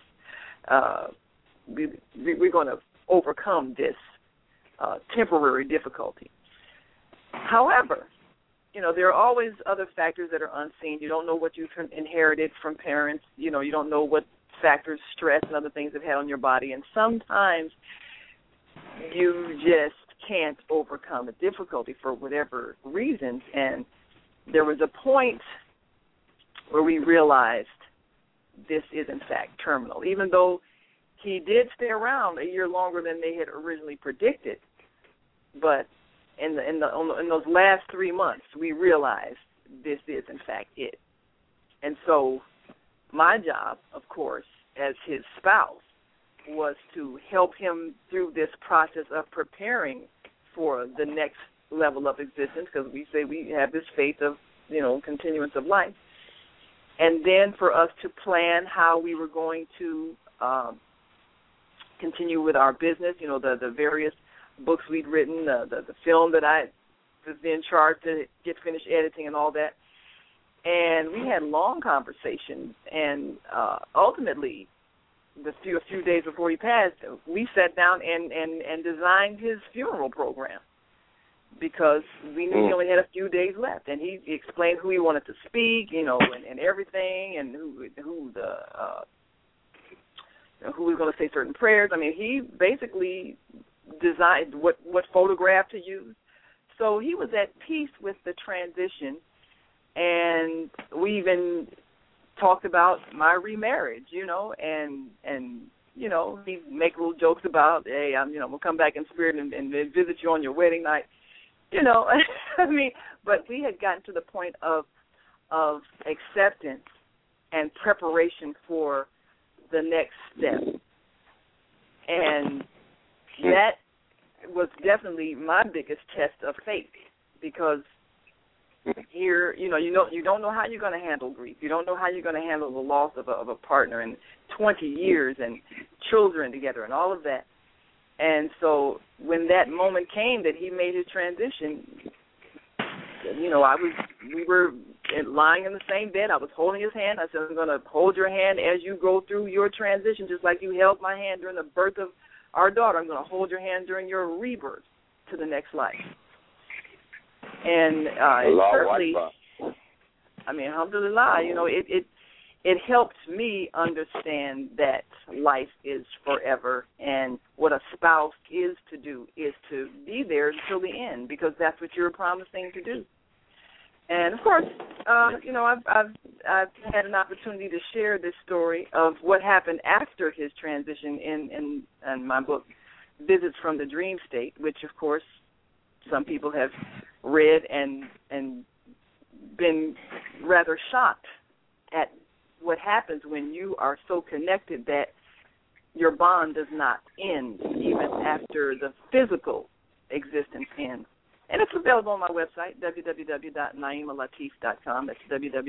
We're going to overcome this temporary difficulty. However, there are always other factors that are unseen. You don't know what you've inherited from parents. You don't know what factors, stress, and other things have had on your body. And sometimes you just can't overcome a difficulty for whatever reasons. And there was a point where we realized this is, in fact, terminal. Even though he did stay around a year longer than they had originally predicted, but in those last 3 months, we realized this is, in fact, it. And so my job, of course, as his spouse, was to help him through this process of preparing for the next level of existence, because we say we have this faith of, continuance of life. And then for us to plan how we were going to continue with our business, the various books we'd written, the film that I was then charged to get finished editing and all that. And we had long conversations, and ultimately, a few days before he passed, we sat down and designed his funeral program, because we knew he only had a few days left. And he explained who he wanted to speak, and everything, and who was going to say certain prayers. I mean, he basically designed what photograph to use. So he was at peace with the transition, and we even talked about my remarriage, and he make little jokes about, hey, we'll come back in spirit and visit you on your wedding night, I mean, but we had gotten to the point of acceptance and preparation for the next step, and that was definitely my biggest test of faith, because here, you don't know how you're going to handle grief. You don't know how you're going to handle the loss of a partner and 20 years and children together and all of that. And so when that moment came that he made his transition, we were lying in the same bed. I was holding his hand. I said, I'm going to hold your hand as you go through your transition, just like you held my hand during the birth of our daughter. I'm going to hold your hand during your rebirth to the next life. And it certainly, alhamdulillah, it helped me understand that life is forever, and what a spouse is to do is to be there until the end, because that's what you're promising to do. And of course, I've had an opportunity to share this story of what happened after his transition in my book, Visits from the Dream State, which of course some people have read and been rather shocked at what happens when you are so connected that your bond does not end even after the physical existence ends. And it's available on my website, www.naimalatif.com. That's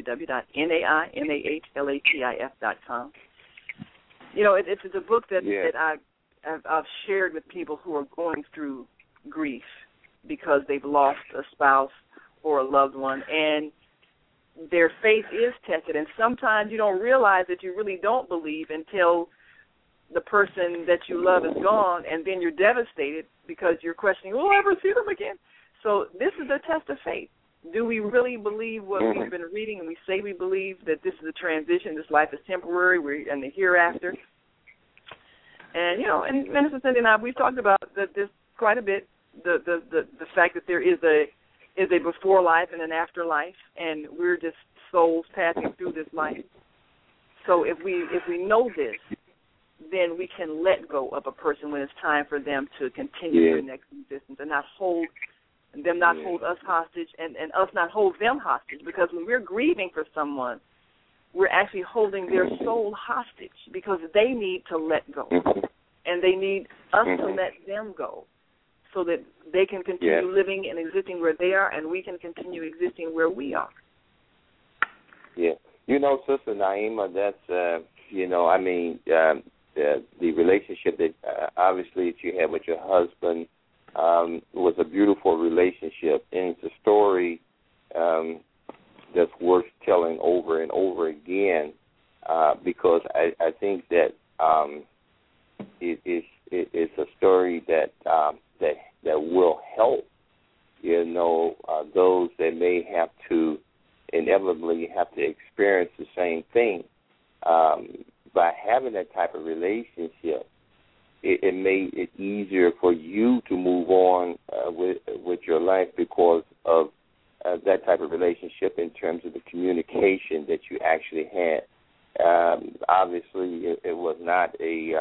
www.naimalatif.com. It's a book that I've shared with people who are going through grief because they've lost a spouse or a loved one. And their faith is tested. And sometimes you don't realize that you really don't believe until the person that you love is gone, and then you're devastated because you're questioning, will I ever see them again? So this is a test of faith. Do we really believe what we've been reading, and we say we believe that this is a transition, this life is temporary, we're in the hereafter? And, and Minister Cindy and I, we've talked about this quite a bit, the fact that there is a before life and an afterlife, and we're just souls passing through this life. So if we know this, then we can let go of a person when it's time for them to continue their next existence and not hold us hostage and us not hold them hostage, because when we're grieving for someone, we're actually holding their soul hostage because they need to let go, and they need us to let them go so that they can continue living and existing where they are, and we can continue existing where we are. Yeah. Sister Naima, that's, the relationship that obviously that you had with your husband was a beautiful relationship, and it's a story that's worth telling over and over again because I think that it's a story that will help those that may have to inevitably have to experience the same thing. By having that type of relationship, it made it easier for you to move on with your life because of that type of relationship in terms of the communication that you actually had. Obviously, it was not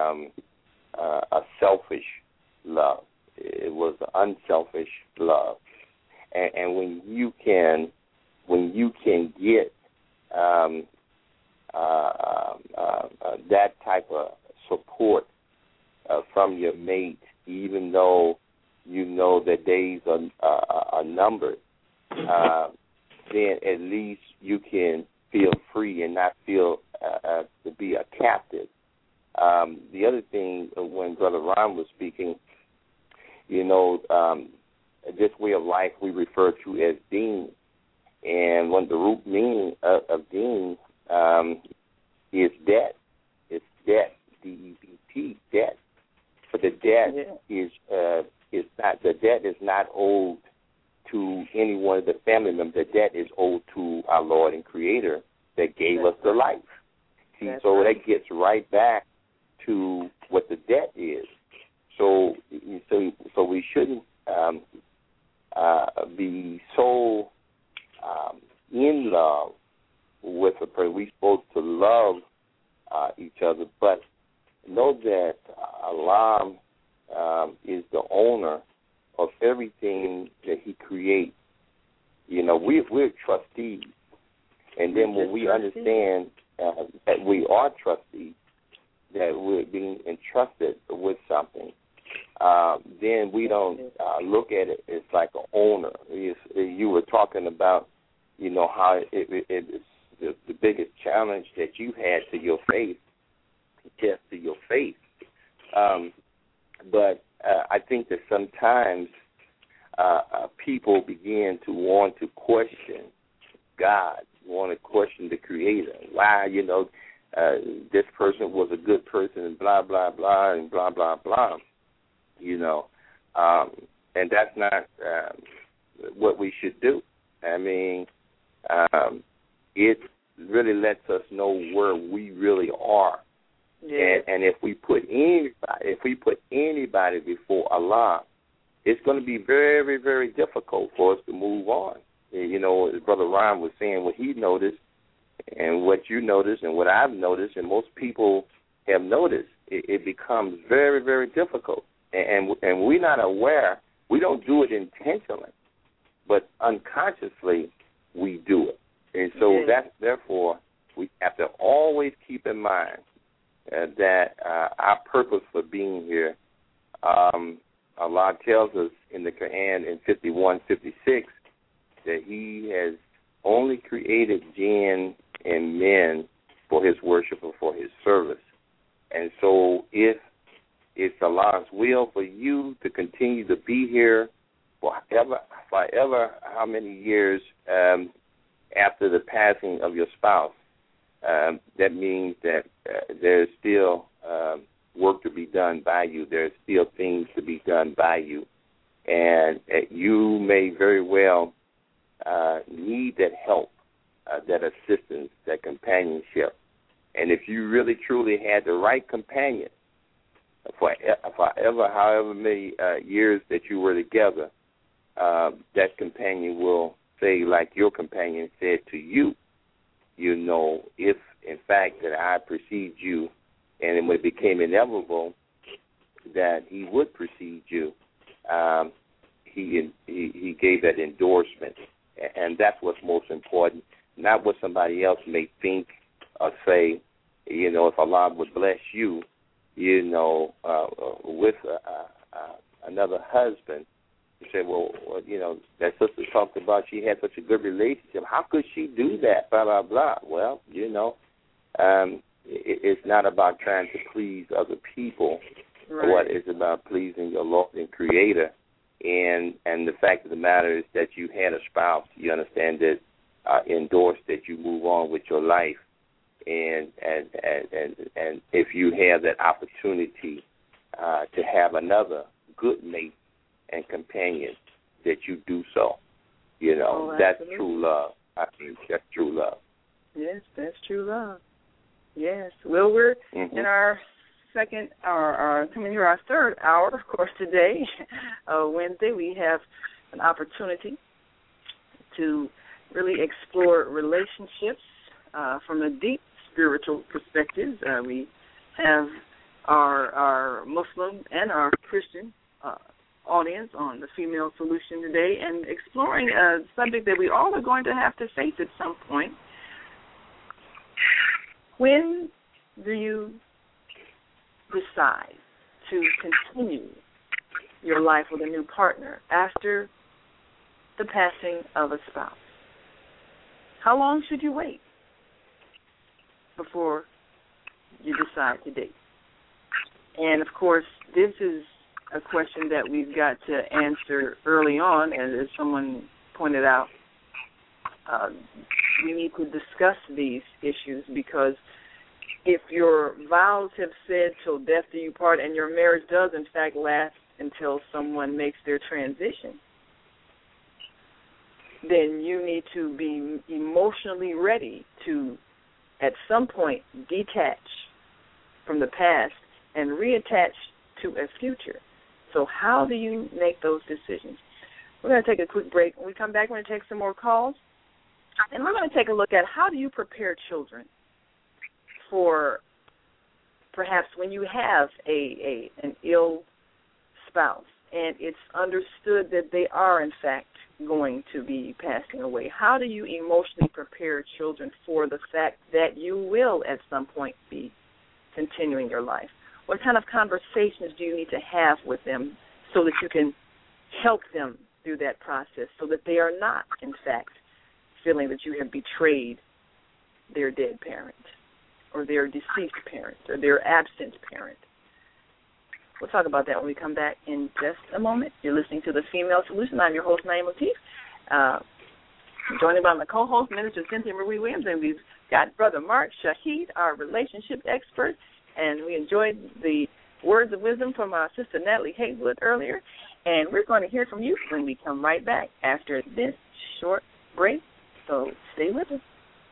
a selfish love. It was an unselfish love. And when you can get that type of support from your mate, even though you know that days are numbered, then at least you can feel free and not feel to be a captive. The other thing, when Brother Ron was speaking, this way of life we refer to as being, and when the root meaning of being is debt. It's debt, D-E-B-T, debt. But the debt is not owed to any one of the family members. The debt is owed to our Lord and Creator that gave us the life. See, that gets right back to what the debt is. So we shouldn't be so in love with a person. We're supposed to love each other, but know that Allah is the owner of everything that He creates. We're trustees, and then when we understand that we are trustees, that we're being entrusted with something, then we don't look at it as like an owner. You were talking about, how it's the biggest challenge that you had to your faith, test to your faith. But I think that sometimes people begin to want to question God, want to question the Creator. Why, this person was a good person and blah, blah, blah, and blah, blah, blah, and that's not what we should do. I mean, it really lets us know where we really are. Yeah. And if we put anybody before Allah, it's going to be very, very difficult for us to move on. As Brother Ryan was saying, what he noticed and what you noticed and what I've noticed and most people have noticed, it becomes very, very difficult. And we're not aware. We don't do it intentionally, but unconsciously we do it. And so therefore, we have to always keep in mind that our purpose for being here, Allah tells us in the Quran in 51:56 that He has only created jinn and men for His worship and for His service. And so if it's Allah's will for you to continue to be here forever, how many years after after the passing of your spouse, that means that there's still work to be done by you. There's still things to be done by you. And you may very well need that help, that assistance, that companionship. And if you really, truly had the right companion for however many years that you were together, that companion will say, like your companion said to you, you know, if, in fact, that I precede you, and when it became inevitable that he would precede you, he gave that endorsement. And that's what's most important, not what somebody else may think or say. You know, if Allah would bless you, you know, with another husband, you say, well, you know, that sister talked about she had such a good relationship. How could she do that? Blah, blah, blah. Well, you know, it's not about trying to please other people. Right. What it's about pleasing your Lord and Creator. And the fact of the matter is that you had a spouse. You understand that endorsed that you move on with your life. And if you have that opportunity to have another good mate and companion, that you do so. You know, that's true love. I think that's true love. Yes, that's true love. Yes. Well, we're in our second, coming here our third hour, of course, today, Wednesday, we have an opportunity to really explore relationships from a deep spiritual perspective. We have our Muslim and our Christian audience on the Female Solution today, and exploring a subject that we all are going to have to face at some point. When do you decide to continue your life with a new partner after the passing of a spouse? How long should you wait before you decide to date? And, of course, this is a question that we've got to answer early on, as someone pointed out. We need to discuss these issues, because if your vows have said till death do you part, and your marriage does in fact last until someone makes their transition, then you need to be emotionally ready to, at some point, detach from the past and reattach to a future. So how do you make those decisions? We're going to take a quick break. When we come back, we're going to take some more calls. And we're going to take a look at how do you prepare children for perhaps when you have an ill spouse and it's understood that they are, in fact, going to be passing away. How do you emotionally prepare children for the fact that you will at some point be continuing your life? What kind of conversations do you need to have with them so that you can help them through that process so that they are not, in fact, feeling that you have betrayed their dead parent or their deceased parent or their absent parent? We'll talk about that when we come back in just a moment. You're listening to The Female Solution. I'm your host, Naima Latif. Joined by my co-host, Minister Cynthia Marie Williams, and we've got Brother Mark Shahid, our relationship expert. And we enjoyed the words of wisdom from our sister Natalie Haywood earlier. And we're going to hear from you when we come right back after this short break. So stay with us.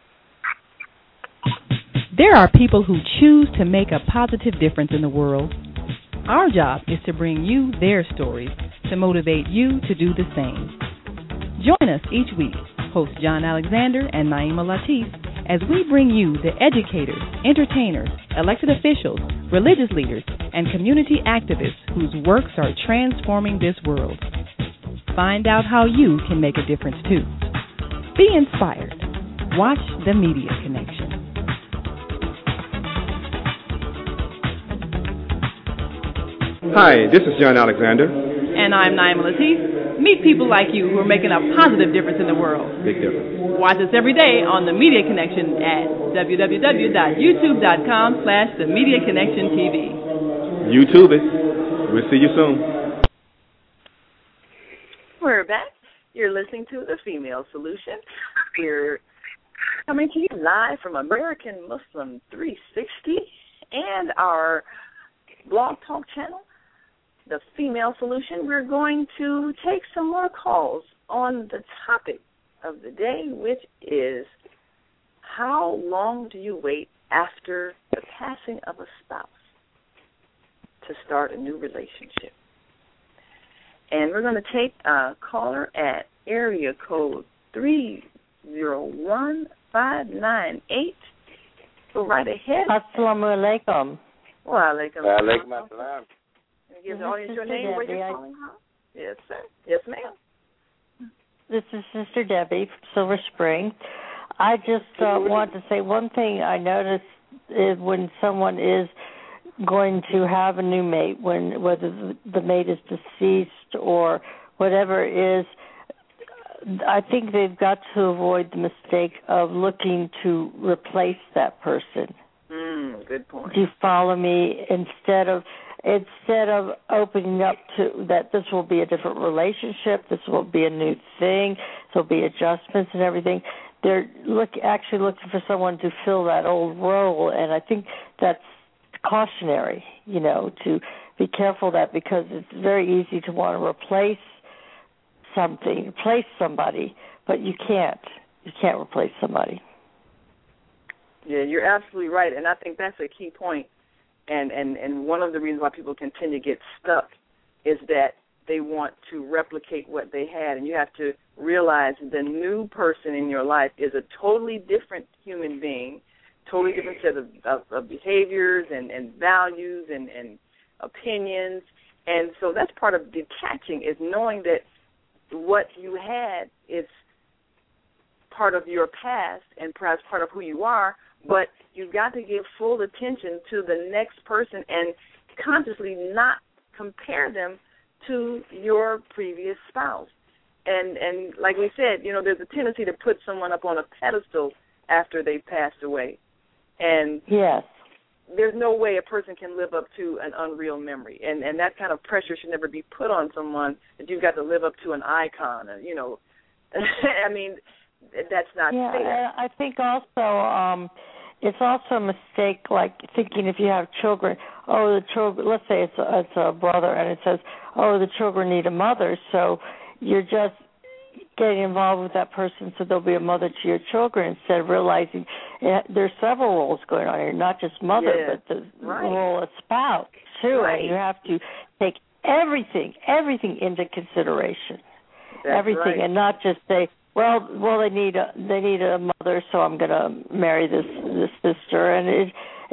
There are people who choose to make a positive difference in the world. Our job is to bring you their stories to motivate you to do the same. Join us each week, host John Alexander and Naima Latif, as we bring you the educators, entertainers, elected officials, religious leaders, and community activists whose works are transforming this world. Find out how you can make a difference too. Be inspired. Watch The Media Connection. Hi, this is John Alexander. And I'm Naima Latif. Meet people like you who are making a positive difference in the world. Big difference. Watch us every day on The Media Connection at www.youtube.com/The Media Connection TV. YouTube it. We'll see you soon. We're back. You're listening to The Female Solution. We're Coming to you live from American Muslim 360 and our blog talk channel, The Female Solution. We're going to take some more calls on the topic of the day, which is how long do you wait after the passing of a spouse to start a new relationship? And we're going to take a caller at area code 301598. Go right ahead. Assalamu alaikum. Wa alaikum assalam. Give the audience your name, where you're calling from. Yes, sir. Yes, ma'am. This is Sister Debbie from Silver Spring. I just want to say one thing I noticed is when someone is going to have a new mate, whether the mate is deceased or whatever it is, I think they've got to avoid the mistake of looking to replace that person. Good point. Do you follow me? Instead of opening up to that this will be a different relationship, this will be a new thing, there'll be adjustments and everything, they're actually looking for someone to fill that old role, and I think that's cautionary, to be careful of that, because it's very easy to want to replace somebody, but you can't. You can't replace somebody. Yeah, you're absolutely right, and I think that's a key point. And one of the reasons why people continue to get stuck is that they want to replicate what they had, and you have to realize the new person in your life is a totally different human being, totally different set of behaviors and values and opinions, and so that's part of detaching, is knowing that what you had is part of your past and perhaps part of who you are, but you've got to give full attention to the next person and consciously not compare them to your previous spouse. And like we said, there's a tendency to put someone up on a pedestal after they've passed away. And yes, there's no way a person can live up to an unreal memory. And that kind of pressure should never be put on someone that you've got to live up to an icon. I mean, that's not fair. I think also it's also a mistake, like thinking if you have children, the children, let's say it's a brother, and it says, the children need a mother, so you're just getting involved with that person so there'll be a mother to your children, instead of realizing there's several roles going on here, not just mother, but the role of spouse, too, and you have to take everything into consideration. That's everything, and not just say, well, they need a mother, so I'm going to marry this sister, and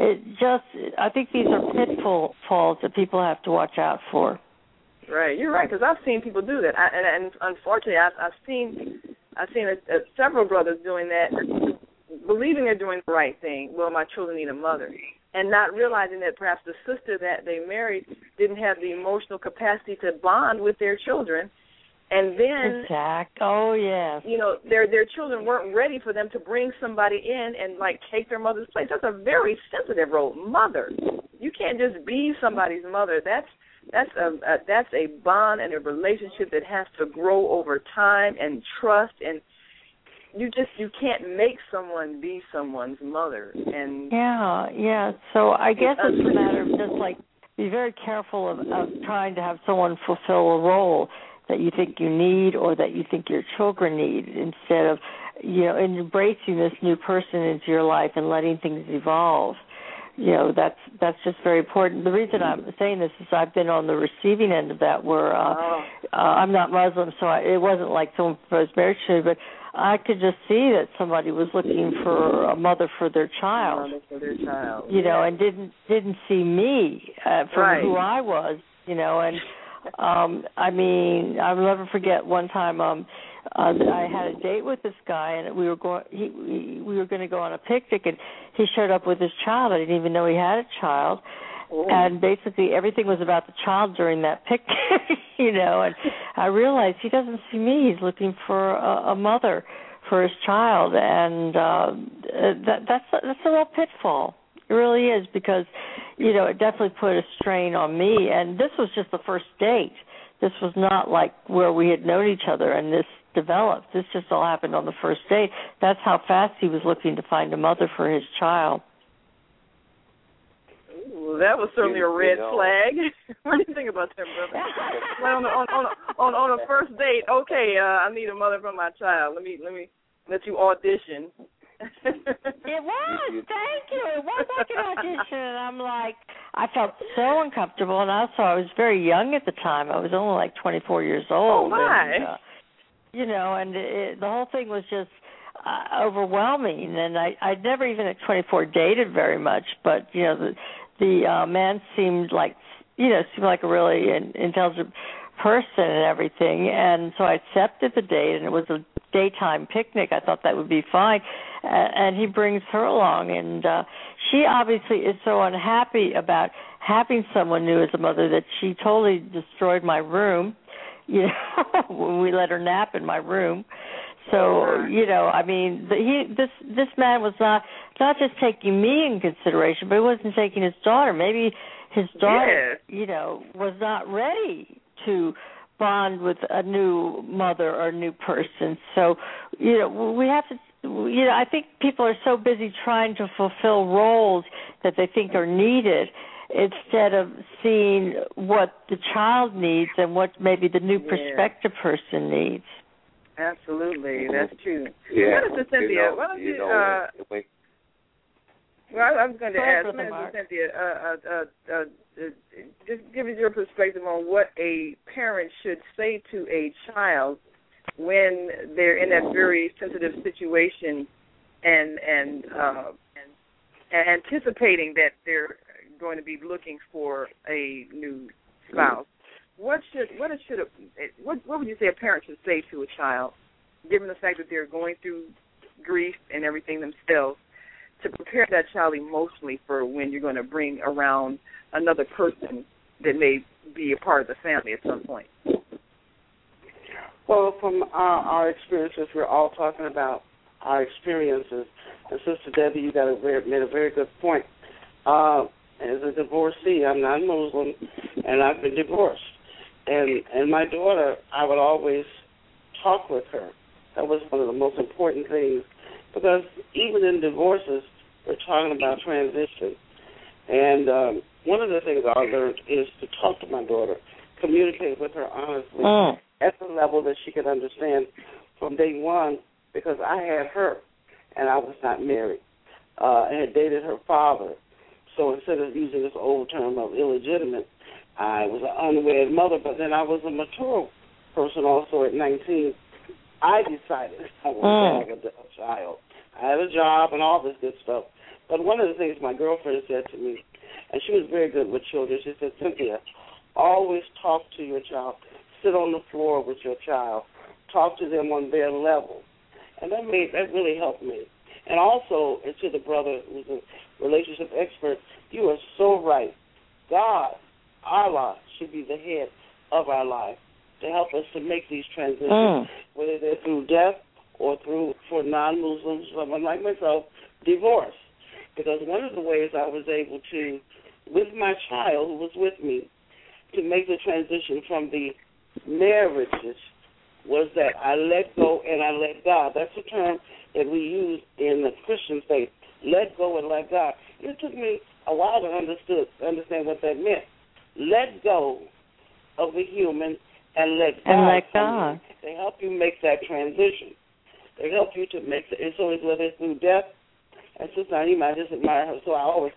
I think these are pitfalls that people have to watch out for. Right, you're right, because I've seen people do that, and unfortunately, I've seen several brothers doing that, believing they're doing the right thing. Well, my children need a mother, and not realizing that perhaps the sister that they married didn't have the emotional capacity to bond with their children. And then, their children weren't ready for them to bring somebody in and take their mother's place. That's a very sensitive role, mother. You can't just be somebody's mother. That's a bond and a relationship that has to grow over time and trust. And you can't make someone be someone's mother. And So I guess it's a matter of just be very careful of trying to have someone fulfill a role that you think you need or that you think your children need, instead of, embracing this new person into your life and letting things evolve. That's just very important. The reason I'm saying this is I've been on the receiving end of that, where I'm not Muslim, so it wasn't like someone proposed marriage to me, but I could just see that somebody was looking for a mother for their child. And didn't see me from who I was, and I mean, I'll never forget one time I had a date with this guy, and we were going to go on a picnic, and he showed up with his child. I didn't even know he had a child. And basically everything was about the child during that picnic, and I realized he doesn't see me. He's looking for a mother for his child, and that's a real pitfall. It really is, because, it definitely put a strain on me. And this was just the first date. This was not like where we had known each other, and this developed. This just all happened on the first date. That's how fast he was looking to find a mother for his child. Well, that was certainly a red flag. What do you think about that, brother? on a first date, okay, I need a mother for my child. Let me let you audition. It was. Thank you. It was like an audition, and I'm like, I felt so uncomfortable, and also I was very young at the time. I was only like 24 years old. Oh my! And, the whole thing was just overwhelming, and I'd never even at 24 dated very much, but the man seemed like a really intelligent person and everything, and so I accepted the date, and it was a daytime picnic. I thought that would be fine, and he brings her along, and she obviously is so unhappy about having someone new as a mother that she totally destroyed my room, when we let her nap in my room. So, I mean, this man was not just taking me in consideration, but he wasn't taking his daughter. Maybe his daughter, was not ready to bond with a new mother or a new person. So, we have to, I think people are so busy trying to fulfill roles that they think are needed instead of seeing what the child needs and what maybe the new prospective person needs. Absolutely, that's true. Yeah. Minister Cynthia, why don't you well, I was going to ask Minister Cynthia, just give us your perspective on what a parent should say to a child when they're in that very sensitive situation and anticipating that they're going to be looking for a new spouse. What would you say a parent should say to a child, given the fact that they're going through grief and everything themselves, to prepare that child emotionally for when you're going to bring around another person that may be a part of the family at some point? Well, from our experiences, we're all talking about our experiences. And Sister Debbie, you made a very good point. As a divorcee, I'm not Muslim, and I've been divorced. And my daughter, I would always talk with her. That was one of the most important things, because even in divorces, we're talking about transition. And one of the things I learned is to talk to my daughter, communicate with her honestly at the level that she could understand from day one, because I had her, and I was not married. I had dated her father. So instead of using this old term of illegitimate, I was an unwed mother, but then I was a mature person also at 19. I decided I wanted to have a child. I had a job and all this good stuff. But one of the things my girlfriend said to me, and she was very good with children, she said, Cynthia, always talk to your child. Sit on the floor with your child. Talk to them on their level. And that really helped me. And also, and to the brother who's a relationship expert, you are so right. God, Allah, should be the head of our life to help us to make these transitions, whether they're through death or through, for non-Muslims, someone like myself, divorce. Because one of the ways I was able to, with my child who was with me, to make the transition from the marriages was that I let go and I let God. That's a term that we use in the Christian faith, let go and let God. It took me a while to understand what that meant. Let go of the human and let God. They help you make that transition. They help you to make it. And so whether it's through death, and Sister Naima, I just admire her. So I always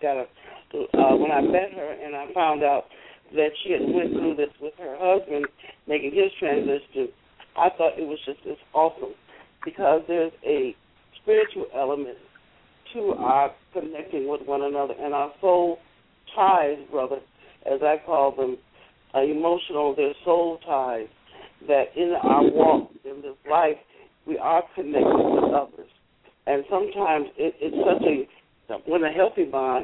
when I met her and I found out that she had went through this with her husband, making his transition, I thought it was just awesome, because there's a spiritual element to our connecting with one another, and our soul ties, brother, as I call them, emotional, they're soul ties, that in our walk in this life, we are connected with others. And sometimes it's such when a healthy bond,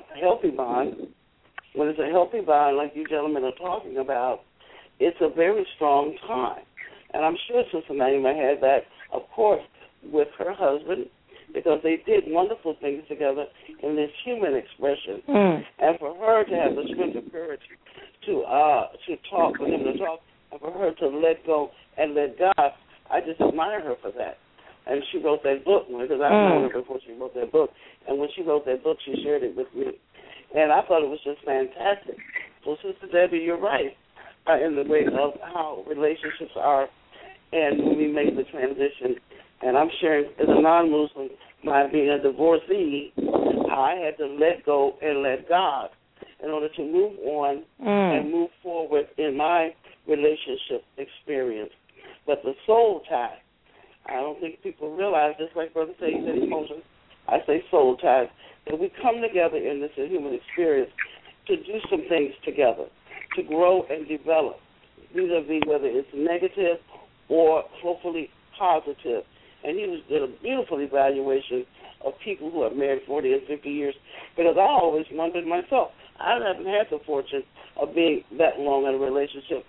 when it's a healthy bond like you gentlemen are talking about, it's a very strong time. And I'm sure Sister Naima had that, of course, with her husband, because they did wonderful things together in this human expression. And for her to have the strength of courage to talk, for him to talk, and for her to let go and let God, I just admire her for that. And she wrote that book, because I've known her before she wrote that book. And when she wrote that book, she shared it with me. And I thought it was just fantastic. So, Sister Debbie, you're right in the way of how relationships are and when we make the transition. And I'm sharing, as a non-Muslim, my being a divorcee, I had to let go and let God in order to move on and move forward in my relationship experience. But the soul tie, I don't think people realize, just like Brother said, he said emotions, I say soul ties, that we come together in this human experience to do some things together, to grow and develop, vis-a-vis whether it's negative or hopefully positive. And he did a beautiful evaluation of people who have married 40 and 50 years, because I always wondered myself, I haven't had the fortune of being that long in a relationship.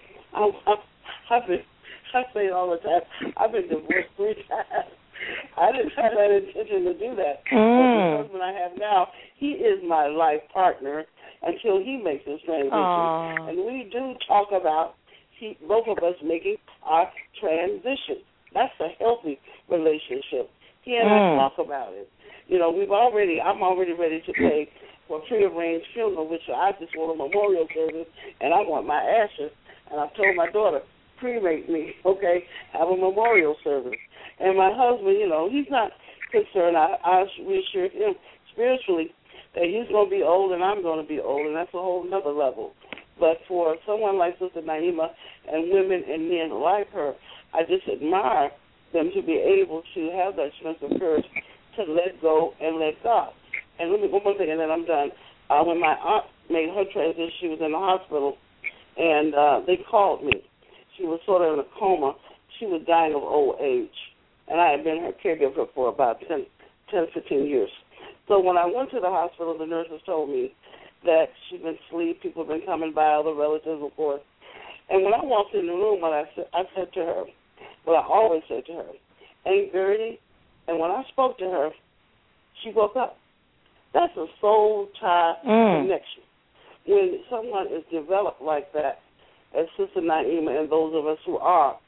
I say it all the time, I've been divorced 3 times. I didn't have that intention to do that. But the husband I have now, he is my life partner until he makes his transition. And we do talk about both of us making our transition. That's a healthy relationship. He and I talk about it. You know, I'm already ready to pay for a prearranged funeral, which I just want a memorial service, and I want my ashes. And I've told my daughter, cremate me, okay? Have a memorial service. And my husband, you know, he's not concerned. I reassured him spiritually that he's going to be old and I'm going to be old, and that's a whole other level. But for someone like Sister Naima and women and men like her, I just admire them to be able to have that strength of courage to let go and let God. And let me one more thing, and then I'm done. When my aunt made her transition, she was in the hospital, and they called me. She was sort of in a coma. She was dying of old age, and I had been her caregiver for about 10, 15 years. So when I went to the hospital, the nurses told me that she'd been asleep. People had been coming by, other relatives, of course. And when I walked in the room, I said to her, well, I always said to her, Aunt Gertie, and when I spoke to her, she woke up. That's a soul tie connection. When someone is developed like that, as Sister Naima and those of us who are,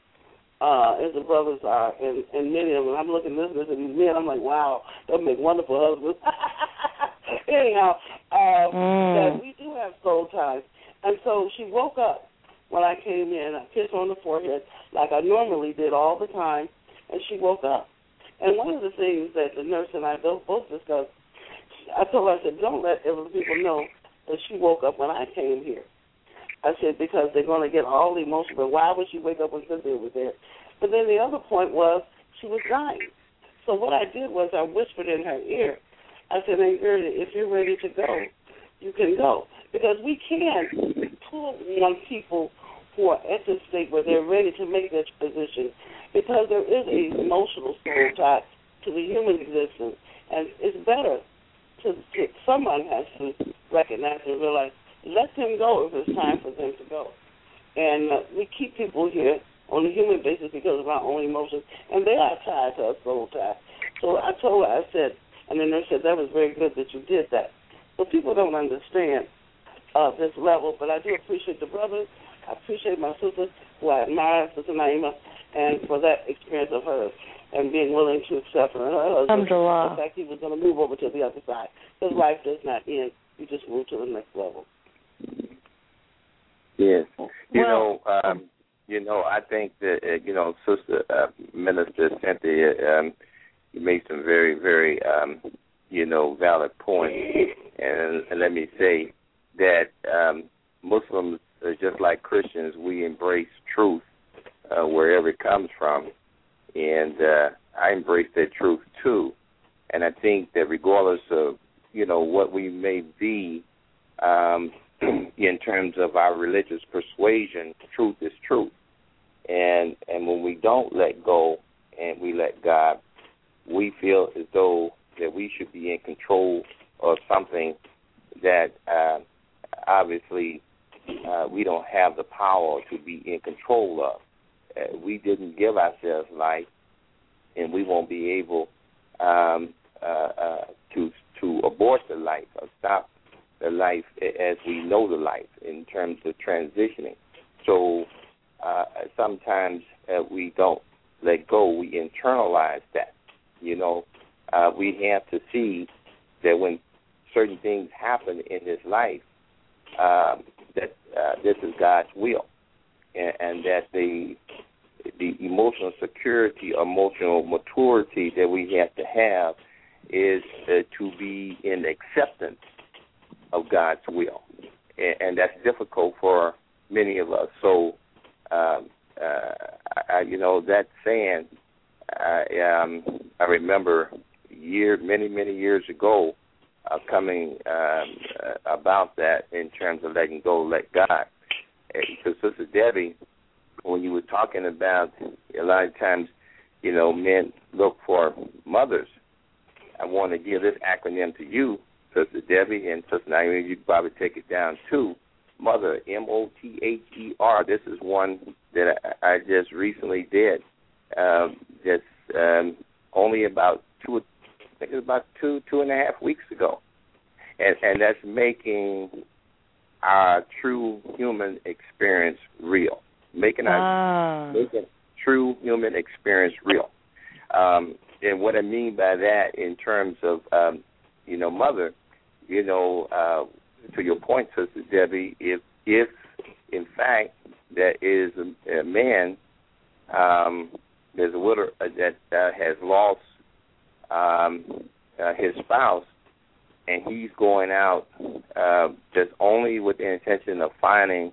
as the brothers are, and many of them, I'm looking at these men, I'm like, wow, they'll make wonderful husbands. Anyhow, that we do have soul ties. And so she woke up when I came in. I kissed her on the forehead like I normally did all the time, and she woke up. And one of the things that the nurse and I both discussed, I told her, I said, don't let other people know that she woke up when I came here. I said, because they're going to get all emotional, but why would she wake up when Cynthia was there? But then the other point was she was dying. So what I did was I whispered in her ear. I said, Aunt Gertie, if you're ready to go, you can go. Because we can pull on people who are at the state where they're ready to make that transition, because there is an emotional soul tie to the human existence. And it's better someone has to recognize and realize, let them go if it's time for them to go. And we keep people here on a human basis because of our own emotions, and they are tied to a soul tie. So I told her, I said, and the nurse said, that was very good that you did that. So people don't understand this level, but I do appreciate the brothers. I appreciate my sister, who I admire, Sister Naima, and for that experience of hers and being willing to accept her and her husband. In fact, he was going to move over to the other side. His life does not end. You just move to the next level. Yes. I think that, Sister Minister Cynthia, you made some very, very, valid points. And let me say that Muslims, just like Christians, we embrace truth wherever it comes from. And I embrace that truth, too. And I think that regardless of, what we may be in terms of our religious persuasion, truth is truth. And when we don't let go and we let God, we feel as though that we should be in control of something that obviously we don't have the power to be in control of. We didn't give ourselves life, and we won't be able to abort the life or stop the life as we know the life in terms of transitioning. So sometimes we don't let go. We internalize that. You know, we have to see that when certain things happen in this life, that this is God's will, and that the emotional security, emotional maturity that we have to have is to be in acceptance of God's will, and that's difficult for many of us. So, that saying, I remember many years ago, coming about that in terms of letting go, let God. Because Sister Debbie, when you were talking about a lot of times, men look for mothers. I want to give this acronym to you, Sister Debbie, and Sister Naomi. You can probably take it down too. Mother, MOTHER. This is one that I just recently did. Only about two and a half weeks ago, and that's making our true human experience real. Making true human experience real. And what I mean by that in terms of, mother, to your point, Sister Debbie, if in fact there is a man, there's a widow that has lost his spouse, and he's going out just only with the intention of finding,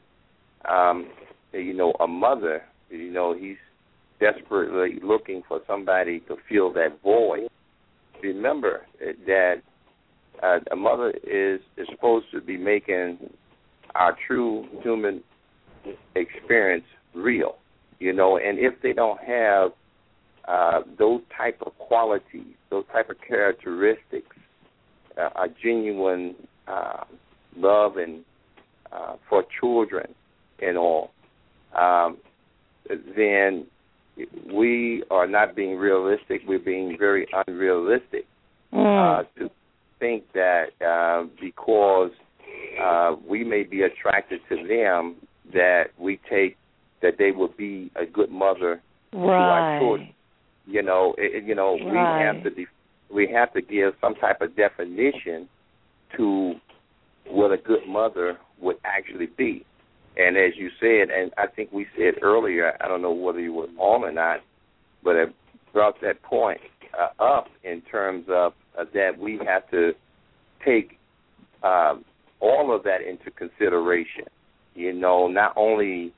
a mother. He's desperately looking for somebody to fill that void. Remember that a mother is supposed to be making our true human experience real, and if they don't have those type of qualities, those type of characteristics, a genuine love and for children and all, then we are not being realistic. We're being very unrealistic to think that because we may be attracted to them that we take that they will be a good mother to our children. We have to give some type of definition to what a good mother would actually be. And as you said, and I think we said earlier, I don't know whether you were on or not, but I brought that point up in terms of that we have to take all of that into consideration. Not only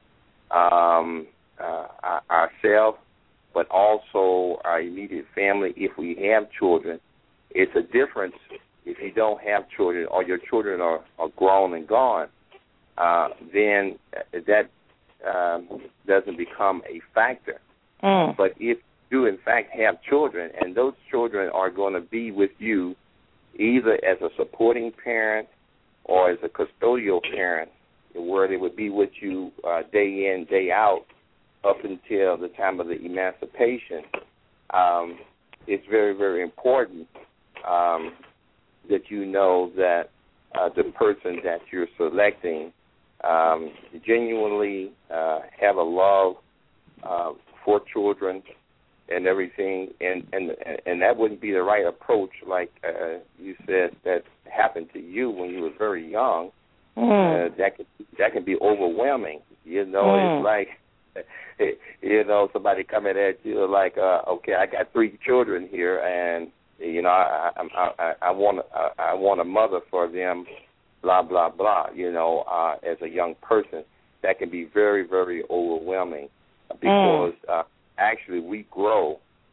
ourselves, but also our immediate family. If we have children, it's a difference if you don't have children or your children are grown and gone. Then that doesn't become a factor. But if you, in fact, have children, and those children are going to be with you either as a supporting parent or as a custodial parent, where they would be with you day in, day out, up until the time of the emancipation, it's very, very important that you know that the person that you're selecting genuinely have a love for children and everything, and that wouldn't be the right approach, like you said, that happened to you when you were very young. That can be overwhelming. It's like, somebody coming at you like, okay, I got 3 children here, and I want a mother for them, blah blah blah. As a young person, that can be very, very overwhelming because actually we grow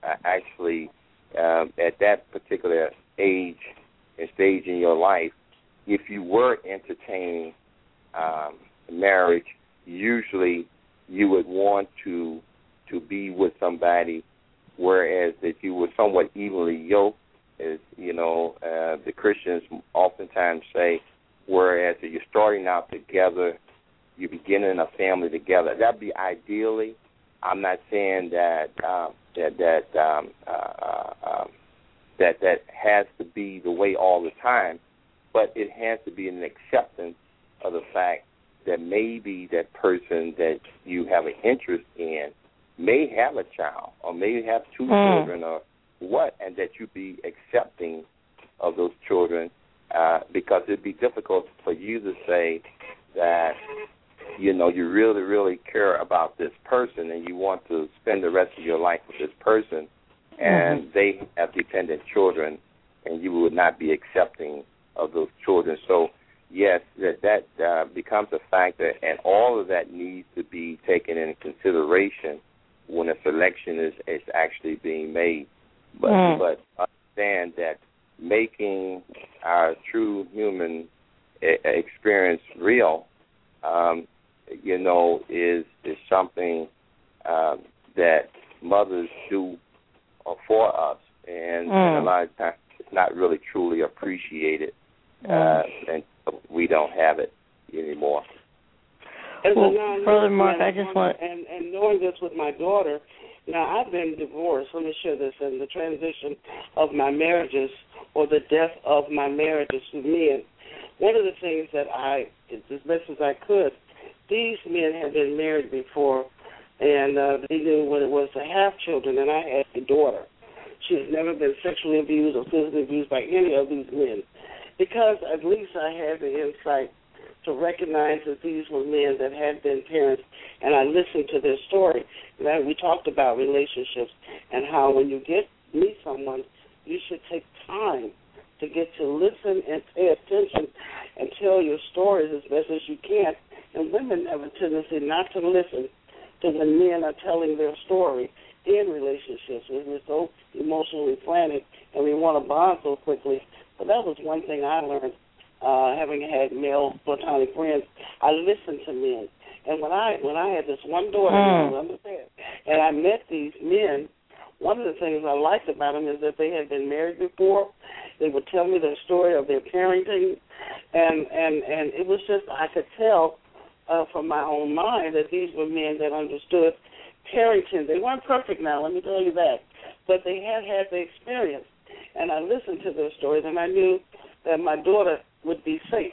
at that particular age and stage in your life. If you were entertaining marriage, usually you would want to be with somebody, whereas that you were somewhat evenly yoked, as the Christians oftentimes say. Whereas if you're starting out together, you're beginning a family together. That'd be ideally. I'm not saying that that has to be the way all the time, but it has to be an acceptance of the fact that maybe that person that you have an interest in may have a child or may have two children or what, and that you be accepting of those children, because it'd be difficult for you to say that, you know, you really, really care about this person and you want to spend the rest of your life with this person, and they have dependent children, and you would not be accepting of those children. So, yes, that becomes a factor, and all of that needs to be taken into consideration when a selection is actually being made. But understand that making our true human experience real, you know, is something that mothers do for us, and a lot of times it's not really truly appreciated, and we don't have it anymore. Well, Brother Mark, I just want... And knowing this with my daughter, now I've been divorced. Let me share this. In the transition of my marriages or the death of my marriages to men, one of the things that I, as best as I could, these men had been married before, and they knew what it was to have children, and I had a daughter. She has never been sexually abused or physically abused by any of these men, because at least I had the insight to recognize that these were men that had been parents, and I listened to their story. That we talked about relationships and how when you meet someone, you should take time to get to listen and pay attention and tell your stories as best as you can. And women have a tendency not to listen to when men are telling their story in relationships. We're so emotionally frantic and we want to bond so quickly. But that was one thing I learned, having had male platonic friends. I listened to men. And when I had this one daughter, and I met these men, one of the things I liked about them is that they had been married before. They would tell me their story of their parenting, and it was just, I could tell from my own mind that these were men that understood parenting. They weren't perfect now, let me tell you that, but they had the experience. And I listened to their stories, and I knew that my daughter would be safe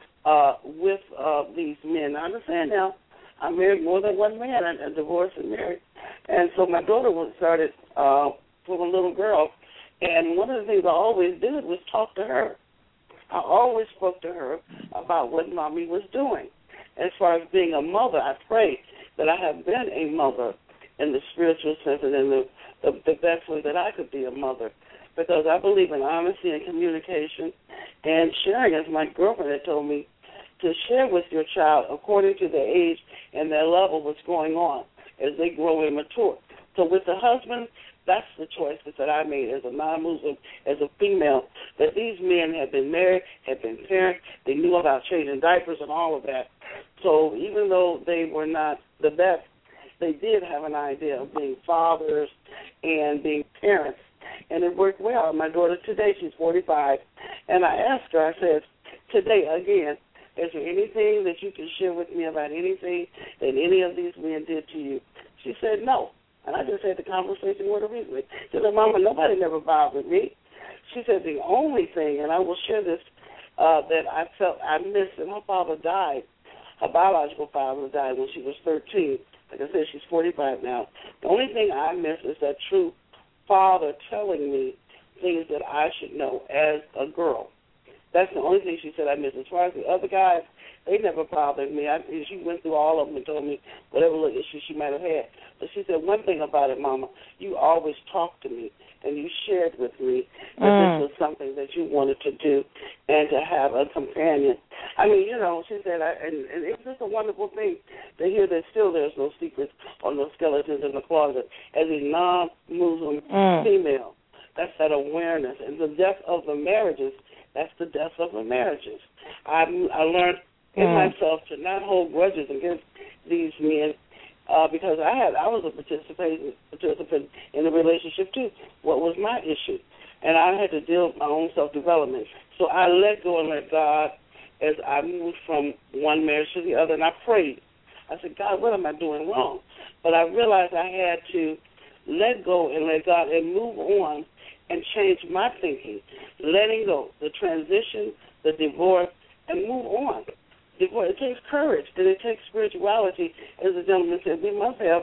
with these men. I understand now, I married more than one man. I divorced and married. And so my daughter started from a little girl, and one of the things I always did was talk to her. I always spoke to her about what Mommy was doing. As far as being a mother, I pray that I have been a mother in the spiritual sense and in the best way that I could be a mother, because I believe in honesty and communication and sharing, as my girlfriend had told me, to share with your child according to their age and their level what's going on as they grow and mature. So with the husband, that's the choices that I made as a non-Muslim, as a female, that these men had been married, had been parents, they knew about changing diapers and all of that. So even though they were not the best, they did have an idea of being fathers and being parents, and it worked well. My daughter today, she's 45, and I asked her, I said, today, again, is there anything that you can share with me about anything that any of these men did to you? She said, no. And I just had the conversation with her recently. She said, Mama, nobody never bothered me. She said, the only thing, and I will share this, that I felt I missed, and her father died. Her biological father died when she was 13. Like I said, she's 45 now. The only thing I miss is that true father telling me things that I should know as a girl. That's the only thing she said I missed. As far as the other guys, they never bothered me. She went through all of them and told me whatever little issues she might have had. But she said, one thing about it, Mama, you always talked to me and you shared with me that this was something that you wanted to do and to have a companion. I mean, you know, she said, and it's just a wonderful thing to hear that still there's no secrets or no skeletons in the closet. As a non-Muslim female, that's that awareness. And the death of the marriages, that's the death of the marriages. I learned in myself to not hold grudges against these men because I was a participant in the relationship too. What was my issue? And I had to deal with my own self-development. So I let go and let God as I moved from one marriage to the other, and I prayed. I said, God, what am I doing wrong? But I realized I had to let go and let God and move on and change my thinking, letting go, the transition, the divorce, and move on. Divorce, it takes courage, and it takes spirituality. As the gentleman said, we must have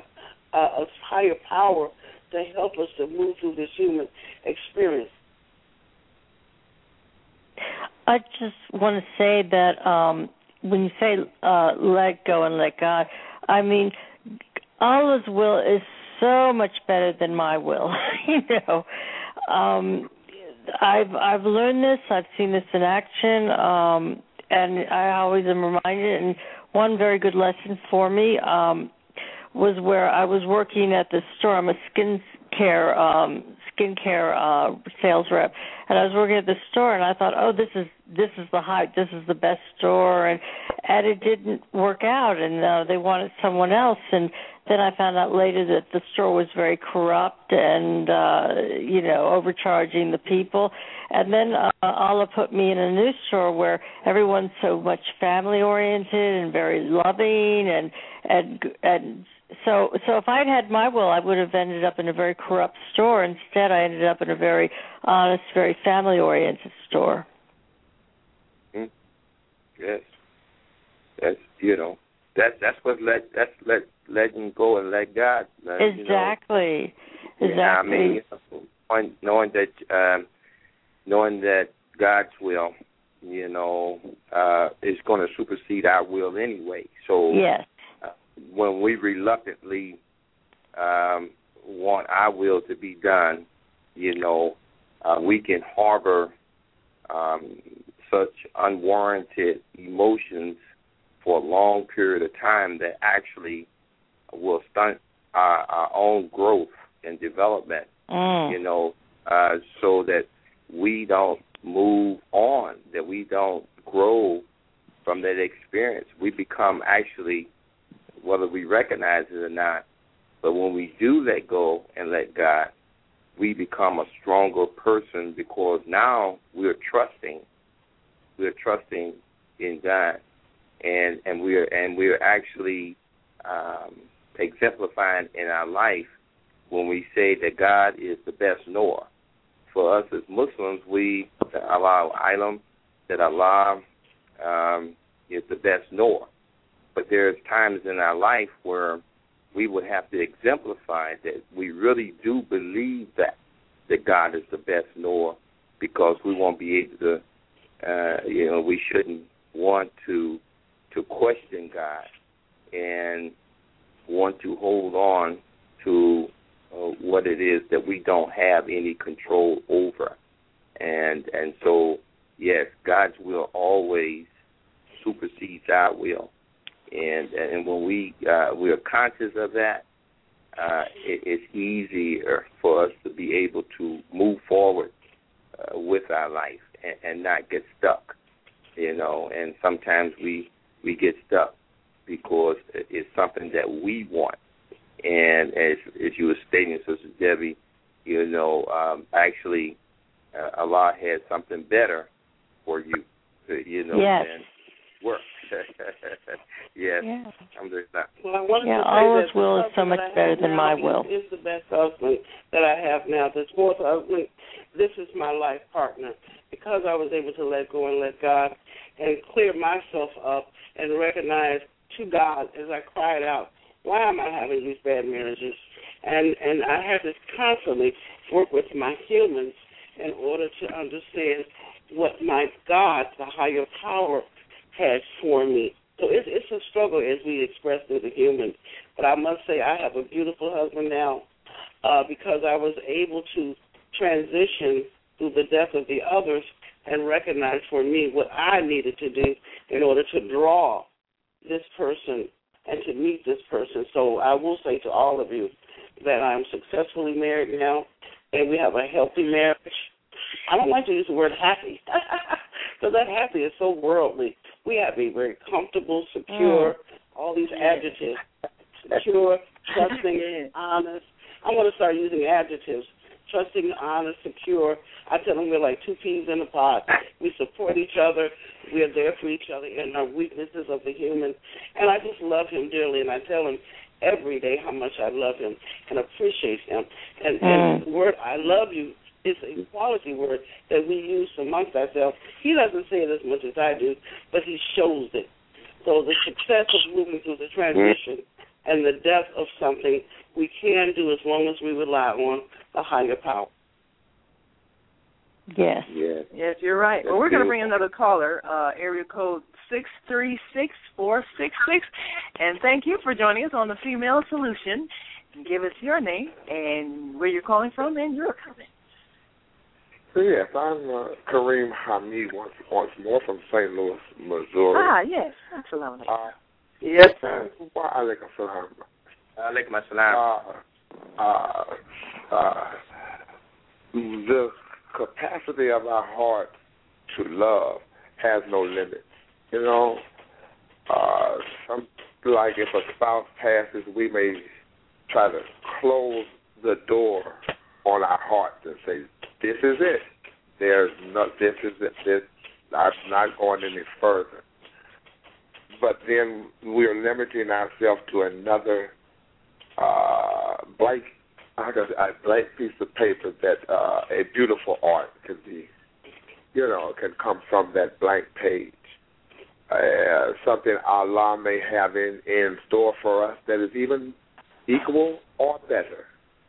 a higher power to help us to move through this human experience. I just want to say that when you say let go and let God, I mean, Allah's will is so much better than my will. I've learned this. I've seen this in action, and I always am reminded. And one very good lesson for me was where I was working at the store. I'm a skincare sales rep, and I was working at the store, and I thought, oh, this is the hype, this is the best store, and it didn't work out, and they wanted someone else, and then I found out later that the store was very corrupt and overcharging the people, and then Allah put me in a new store where everyone's so much family oriented and very loving, and so if I'd had my will, I would have ended up in a very corrupt store. Instead, I ended up in a very honest, very family-oriented store. Mm-hmm. Yes, that's what letting go and let God. Exactly. I mean, knowing that God's will, is going to supersede our will anyway. So yes. When we reluctantly want our will to be done, we can harbor such unwarranted emotions for a long period of time that actually will stunt our own growth and development, so that we don't move on, that we don't grow from that experience. We become actually, whether we recognize it or not, but when we do let go and let God, we become a stronger person because now we're trusting in God, and we're actually exemplifying in our life when we say that God is the best knower. For us as Muslims, we allow ilm that Allah is the best knower. But there's times in our life where we would have to exemplify that we really do believe that God is the best knower, because we won't be able to, we shouldn't want to question God and want to hold on to what it is that we don't have any control over. And so, yes, God's will always supersedes our will. And when we are conscious of that, it's easier for us to be able to move forward with our life and not get stuck, And sometimes we get stuck because it's something that we want. And as you were stating, Sister Debbie, actually Allah has something better for you, yes. than work. Yes. Yeah. Well, I wanted to say Allah's that will is so much better than my will. Is the best husband that I have now. This fourth husband, this is my life partner. Because I was able to let go and let God and clear myself up and recognize to God as I cried out, why am I having these bad marriages? And I had to constantly work with my humans in order to understand what my God, the higher power, has for me. So it's a struggle as we express through the human. But I must say I have a beautiful husband now because I was able to transition through the death of the others and recognize for me what I needed to do in order to draw this person and to meet this person. So I will say to all of you that I'm successfully married now, and we have a healthy marriage. I don't like to use the word happy, because that happy is so worldly. We have a very comfortable, secure, all these adjectives, secure, trusting, honest. I want to start using adjectives, trusting, honest, secure. I tell them we're like two peas in a pod. We support each other. We are there for each other in our weaknesses of the human. And I just love him dearly, and I tell him every day how much I love him and appreciate him. And the word I love you is a quality word that we use amongst ourselves. He doesn't say it as much as I do, but he shows it. So the success of moving through the transition and the death of something we can do as long as we rely on a higher power. Yes. Yes, you're right. Well, we're going to bring another caller, area code 636-466. And thank you for joining us on the Female Solution. Give us your name and where you're calling from and your comment. Yes, I'm Kareem Hamid once more from St. Louis, Missouri. Ah, yes. Assalamu alaikum. Yes, sir. Wa alaikum salam. Alaikum assalam. The capacity of our heart to love has no limits. You know, like if a spouse passes, we may try to close the door on our heart and say, "This is it. There's no. This is it. I'm not going any further." But then we're limiting ourselves to another blank piece of paper that a beautiful art can be, can come from that blank page. Something Allah may have in store for us that is even equal or better.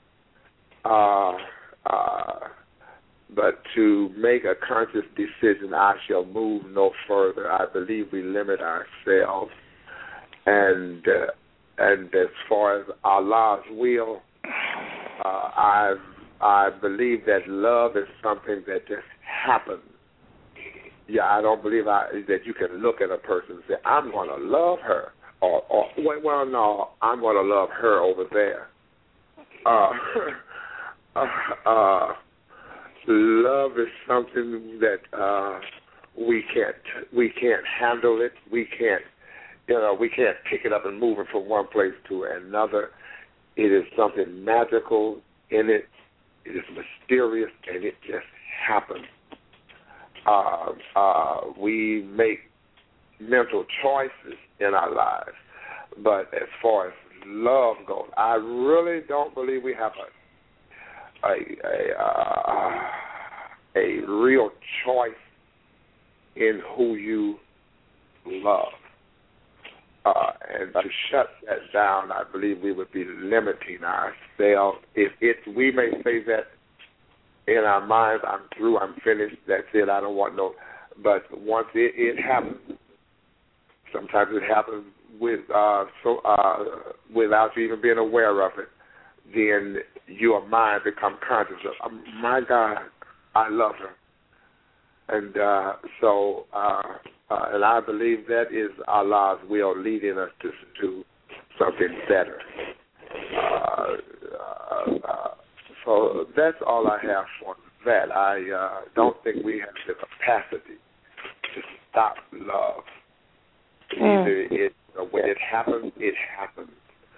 But to make a conscious decision, I shall move no further. I believe we limit ourselves. And as far as Allah's will, I believe that love is something that just happens. Yeah, I don't believe that you can look at a person and say, "I'm going to love her," or well, no, I'm going to love her over there. Love is something that we can't handle it. We can't pick it up and move it from one place to another. It is something magical in it. It is mysterious, and it just happens. We make mental choices in our lives, but as far as love goes, I really don't believe we have a real choice in who you love. And to shut that down, I believe we would be limiting ourselves. We may say that in our minds, "I'm through, I'm finished, that's it, I don't want no." But once it happens, sometimes it happens without you even being aware of it. Then your mind becomes conscious of, "My God, I love her," and and I believe that is Allah's will leading us to something better. So that's all I have for that. I don't think we have the capacity to stop love. Either when it happens, it happens.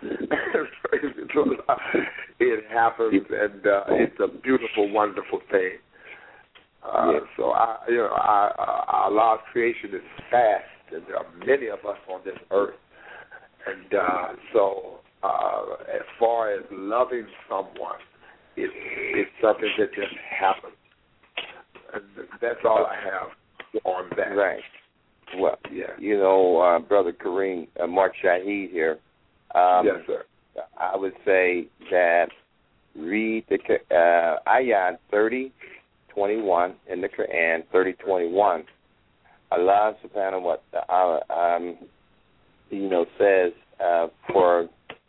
It happens, and it's a beautiful, wonderful thing. So Allah's creation is vast, and there are many of us on this earth. And so, as far as loving someone, it's something that just happens, and that's all I have on that. Right. Well, yeah. Brother Kareem, Mark Shahid here. Yes, sir. I would say that read the ayat 30:21 in the Quran, 30:21. Allah subhanahu wa ta'ala, says for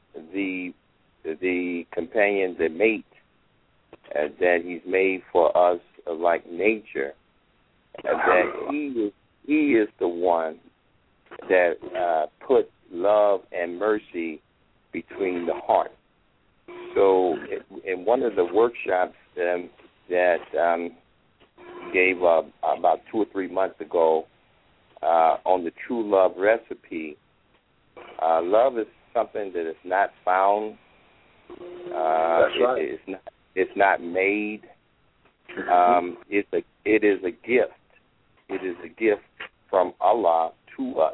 the companion, the mate, that He's made for us like nature, and that He is the one that put love and mercy between the heart. So in one of the workshops that gave about 2 or 3 months ago on the true love recipe, love is something that is not found. That's right. It's not made. It is a gift. It is a gift from Allah to us.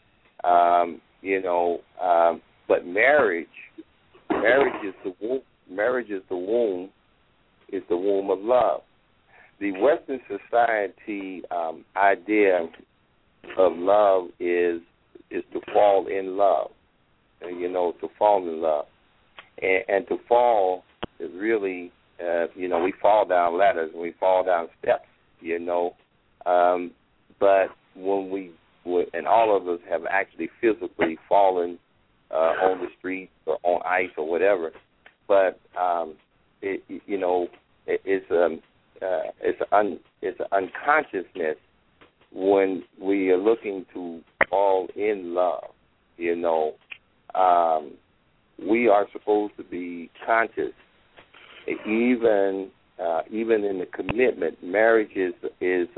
But marriage is the womb. Marriage is the womb of love. The Western society idea of love is to fall in love. To fall in love. And to fall is really, we fall down ladders and we fall down steps, but when and all of us have actually physically fallen on the street or on ice or whatever, but it's an unconsciousness when we are looking to fall in love. We are supposed to be conscious, even in the commitment. Marriage is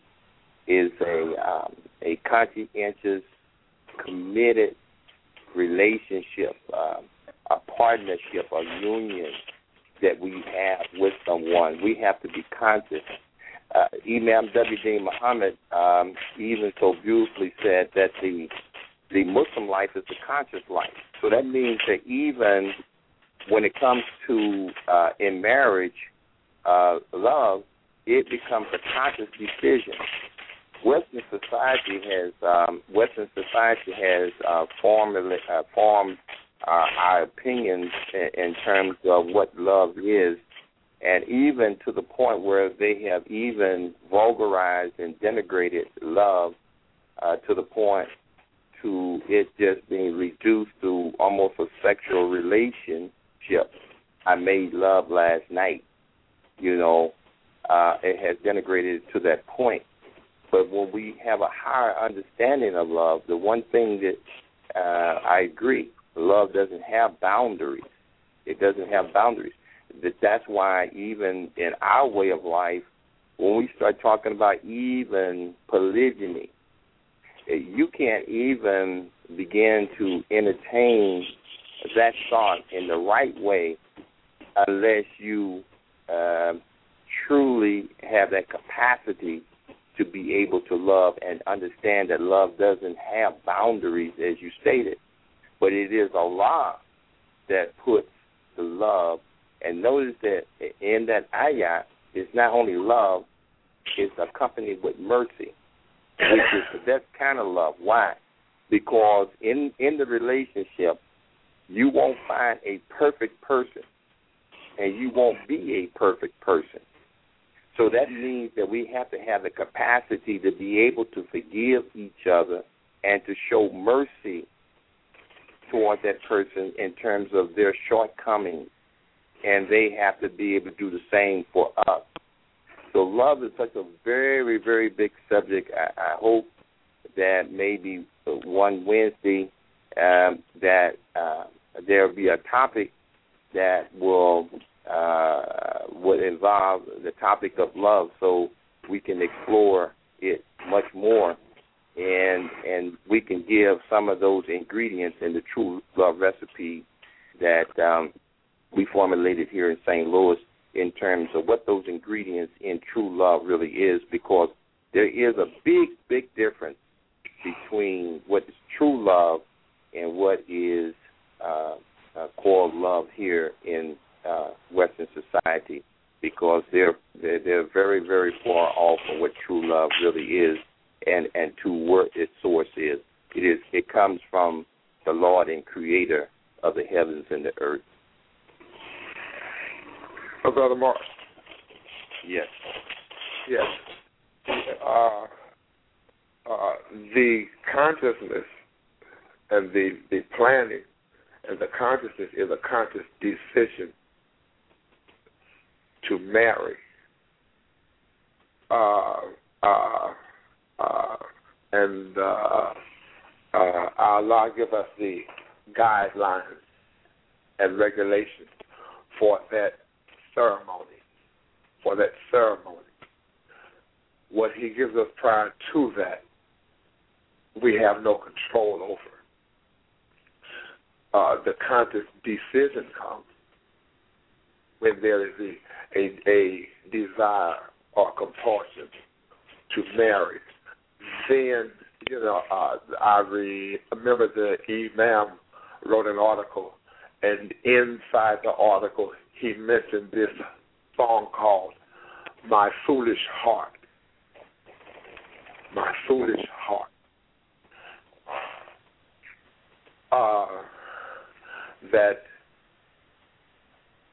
a conscientious, committed relationship, a partnership, a union that we have with someone. We have to be conscious. Imam W.D. Muhammad even so beautifully said that the Muslim life is the conscious life. So that means that even when it comes to in marriage, love, it becomes a conscious decision. Western society has formed our opinions in terms of what love is, and even to the point where they have even vulgarized and denigrated love to the point to it just being reduced to almost a sexual relationship. I made love last night. It has denigrated to that point. But when we have a higher understanding of love, the one thing that I agree, love doesn't have boundaries. It doesn't have boundaries. That's why even in our way of life, when we start talking about even polygyny, you can't even begin to entertain that thought in the right way unless you truly have that capacity to be able to love and understand that love doesn't have boundaries, as you stated, but it is Allah that puts the love. And notice that in that ayah, it's not only love, it's accompanied with mercy, which is the best kind of love. Why? Because in the relationship, you won't find a perfect person, and you won't be a perfect person. So that means that we have to have the capacity to be able to forgive each other and to show mercy toward that person in terms of their shortcomings, and they have to be able to do the same for us. So love is such a very, very big subject. I hope that maybe one Wednesday that there will be a topic that would involve the topic of love, so we can explore it much more, and we can give some of those ingredients in the True Love recipe that we formulated here in St. Louis in terms of what those ingredients in true love really is, because there is a big difference between what is true love and what is called love here in Western society, because they're very, very far off from what true love really is, and to what its source is. It comes from the Lord and Creator of the heavens and the earth. Oh, Brother Mark. Yes. Yes. The consciousness and the planning and the consciousness is a conscious decision to marry. And Allah give us the guidelines and regulations for that ceremony. What He gives us prior to that, we have no control over. The conscious decision comes when there is a desire or compulsion to marry. Then, I remember the Imam wrote an article, and inside the article he mentioned this song called My Foolish Heart. My Foolish Heart. That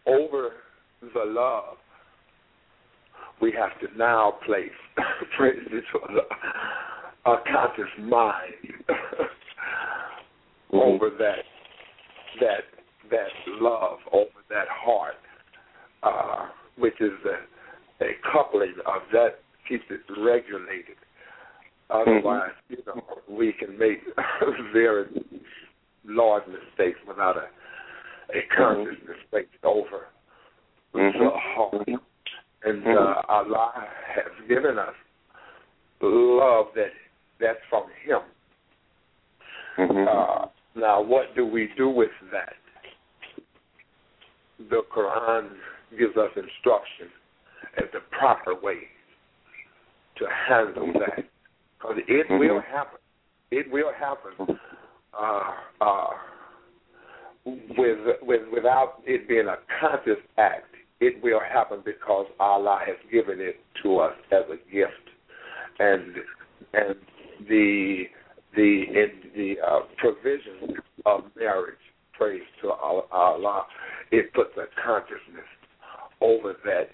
over the love, we have to now place, praise this for a conscious mind over that love, over that heart, which is a coupling of that keeps it regulated. Otherwise, we can make very large mistakes without a consciousness based over the heart. And Allah has given us love that's from Him. Now, what do we do with that? The Quran gives us instruction as the proper way to handle that, because it will happen. It will happen without it being a conscious act. It will happen because Allah has given it to us as a gift, and the provision of marriage, praise to Allah, it puts a consciousness over that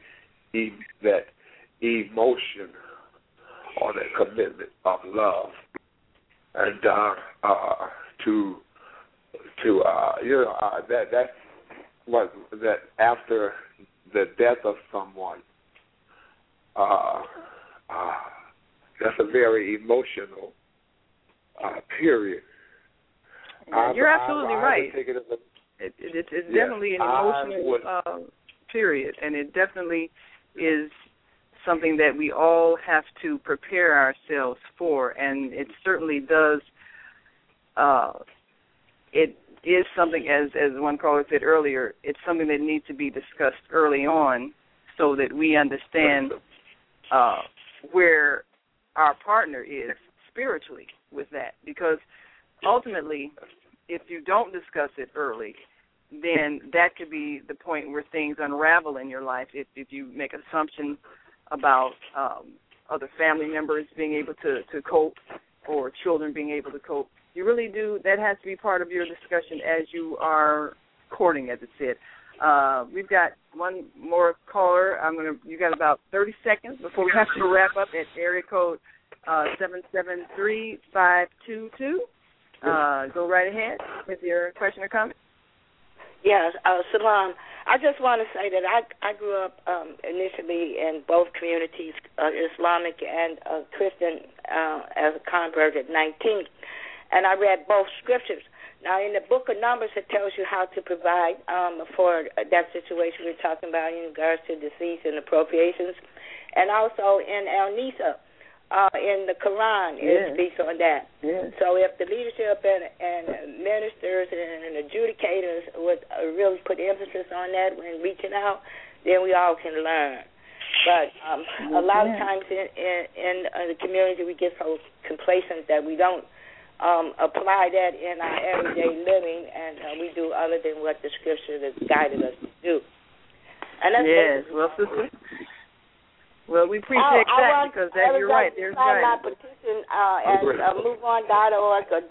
emotion or that commitment of love, and that's what that after the death of someone, that's a very emotional period. You're absolutely right. It's definitely an emotional period, and it definitely is something that we all have to prepare ourselves for, and it certainly does. It is something, as one caller said earlier, it's something that needs to be discussed early on so that we understand where our partner is spiritually with that. Because ultimately, if you don't discuss it early, then that could be the point where things unravel in your life. If you make assumptions about other family members being able to cope or children being able to cope, you really do. That has to be part of your discussion as you are courting, as it said. We've got one more caller. You got about 30 seconds before we have to wrap up at area code 773-522. Go right ahead with your question or comment. Yes, Salam. I just want to say that I grew up initially in both communities, Islamic and Christian, as a convert at 19. And I read both scriptures. Now, in the book of Numbers, it tells you how to provide for that situation we're talking about in regards to deceased and appropriations. And also in Al-Nisa, in the Quran, it speaks on that. So if the leadership and ministers and adjudicators would really put emphasis on that when reaching out, then we all can learn. But a lot of times in the community, we get so complacent that we don't apply that in our everyday living, and we do other than what the scripture has guided us to do. And that's sister. Well, we appreciate that because you're right. There's right. My petition at MoveOn.org or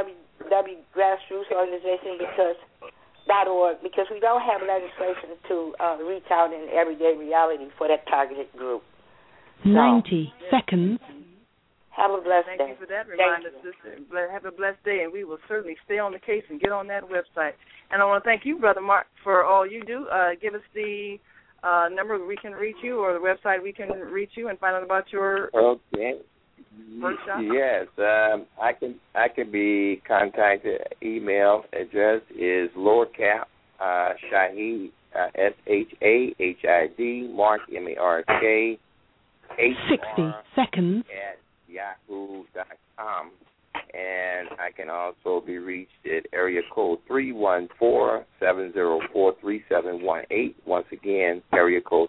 www.grassrootsorganization.org because we don't have legislation to reach out in everyday reality for that targeted group. 90 seconds. Have a blessed day. Thank you for that reminder, sister. Have a blessed day, and we will certainly stay on the case and get on that website. And I want to thank you, Brother Mark, for all you do. Give us the number we can reach you or the website we can reach you and find out about your workshop. Yes, I can be contacted. Email address is lowercap Shahid SHAHID Mark MARK 60 seconds at yahoo.com, and I can also be reached at area code 314-704-3718. Once again, area code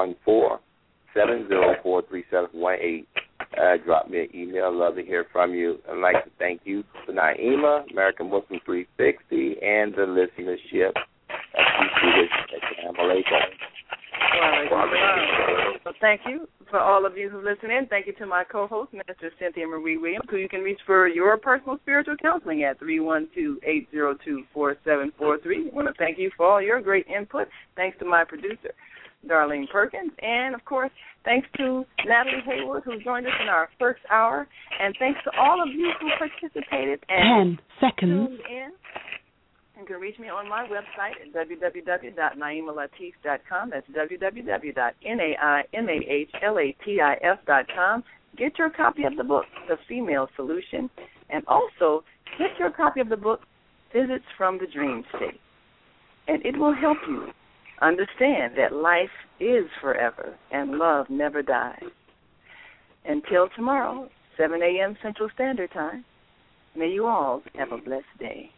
314-704-3718. Drop me an email. Love to hear from you. I'd like to thank you for Naima, American Muslim 360, and the listenership. Assalamu alaikum. Well, thank you for all of you who listen in. Thank you to my co-host, Minister Cynthia Marie Williams, who you can reach for your personal spiritual counseling at 312-802-4743. I want to thank you for all your great input. Thanks to my producer, Darlene Perkins. And, of course, thanks to Natalie Hayward, who joined us in our first hour. And thanks to all of you who participated and 10 seconds. tuned in. You can reach me on my website at www.naimalatif.com. That's www.naimalatif.com. Get your copy of the book, The Female Solution, and also get your copy of the book, Visits from the Dream State. And it will help you understand that life is forever and love never dies. Until tomorrow, 7 a.m. Central Standard Time, may you all have a blessed day.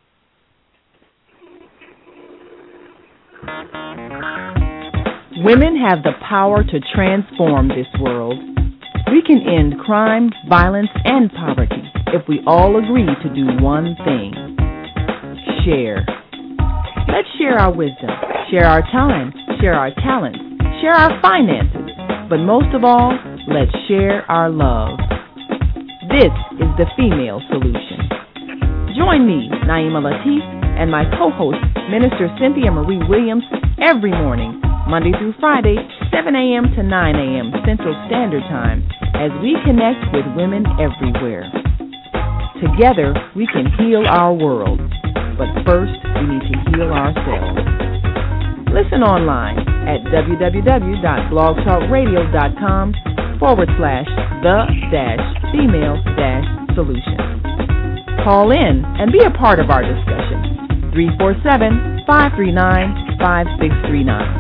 Women have the power to transform this world. We can end crime, violence, and poverty if we all agree to do one thing: share. Let's share our wisdom, share our time, share our talents, share our finances, but most of all, let's share our love. This is the Female Solution. Join me, Naima Latif, and my co-host, Minister Cynthia Marie Williams, every morning, Monday through Friday, 7 a.m. to 9 a.m. Central Standard Time, as we connect with women everywhere. Together, we can heal our world, but first, we need to heal ourselves. Listen online at www.blogtalkradio.com/the-female-solution. Call in and be a part of our discussion. 347-539-5639.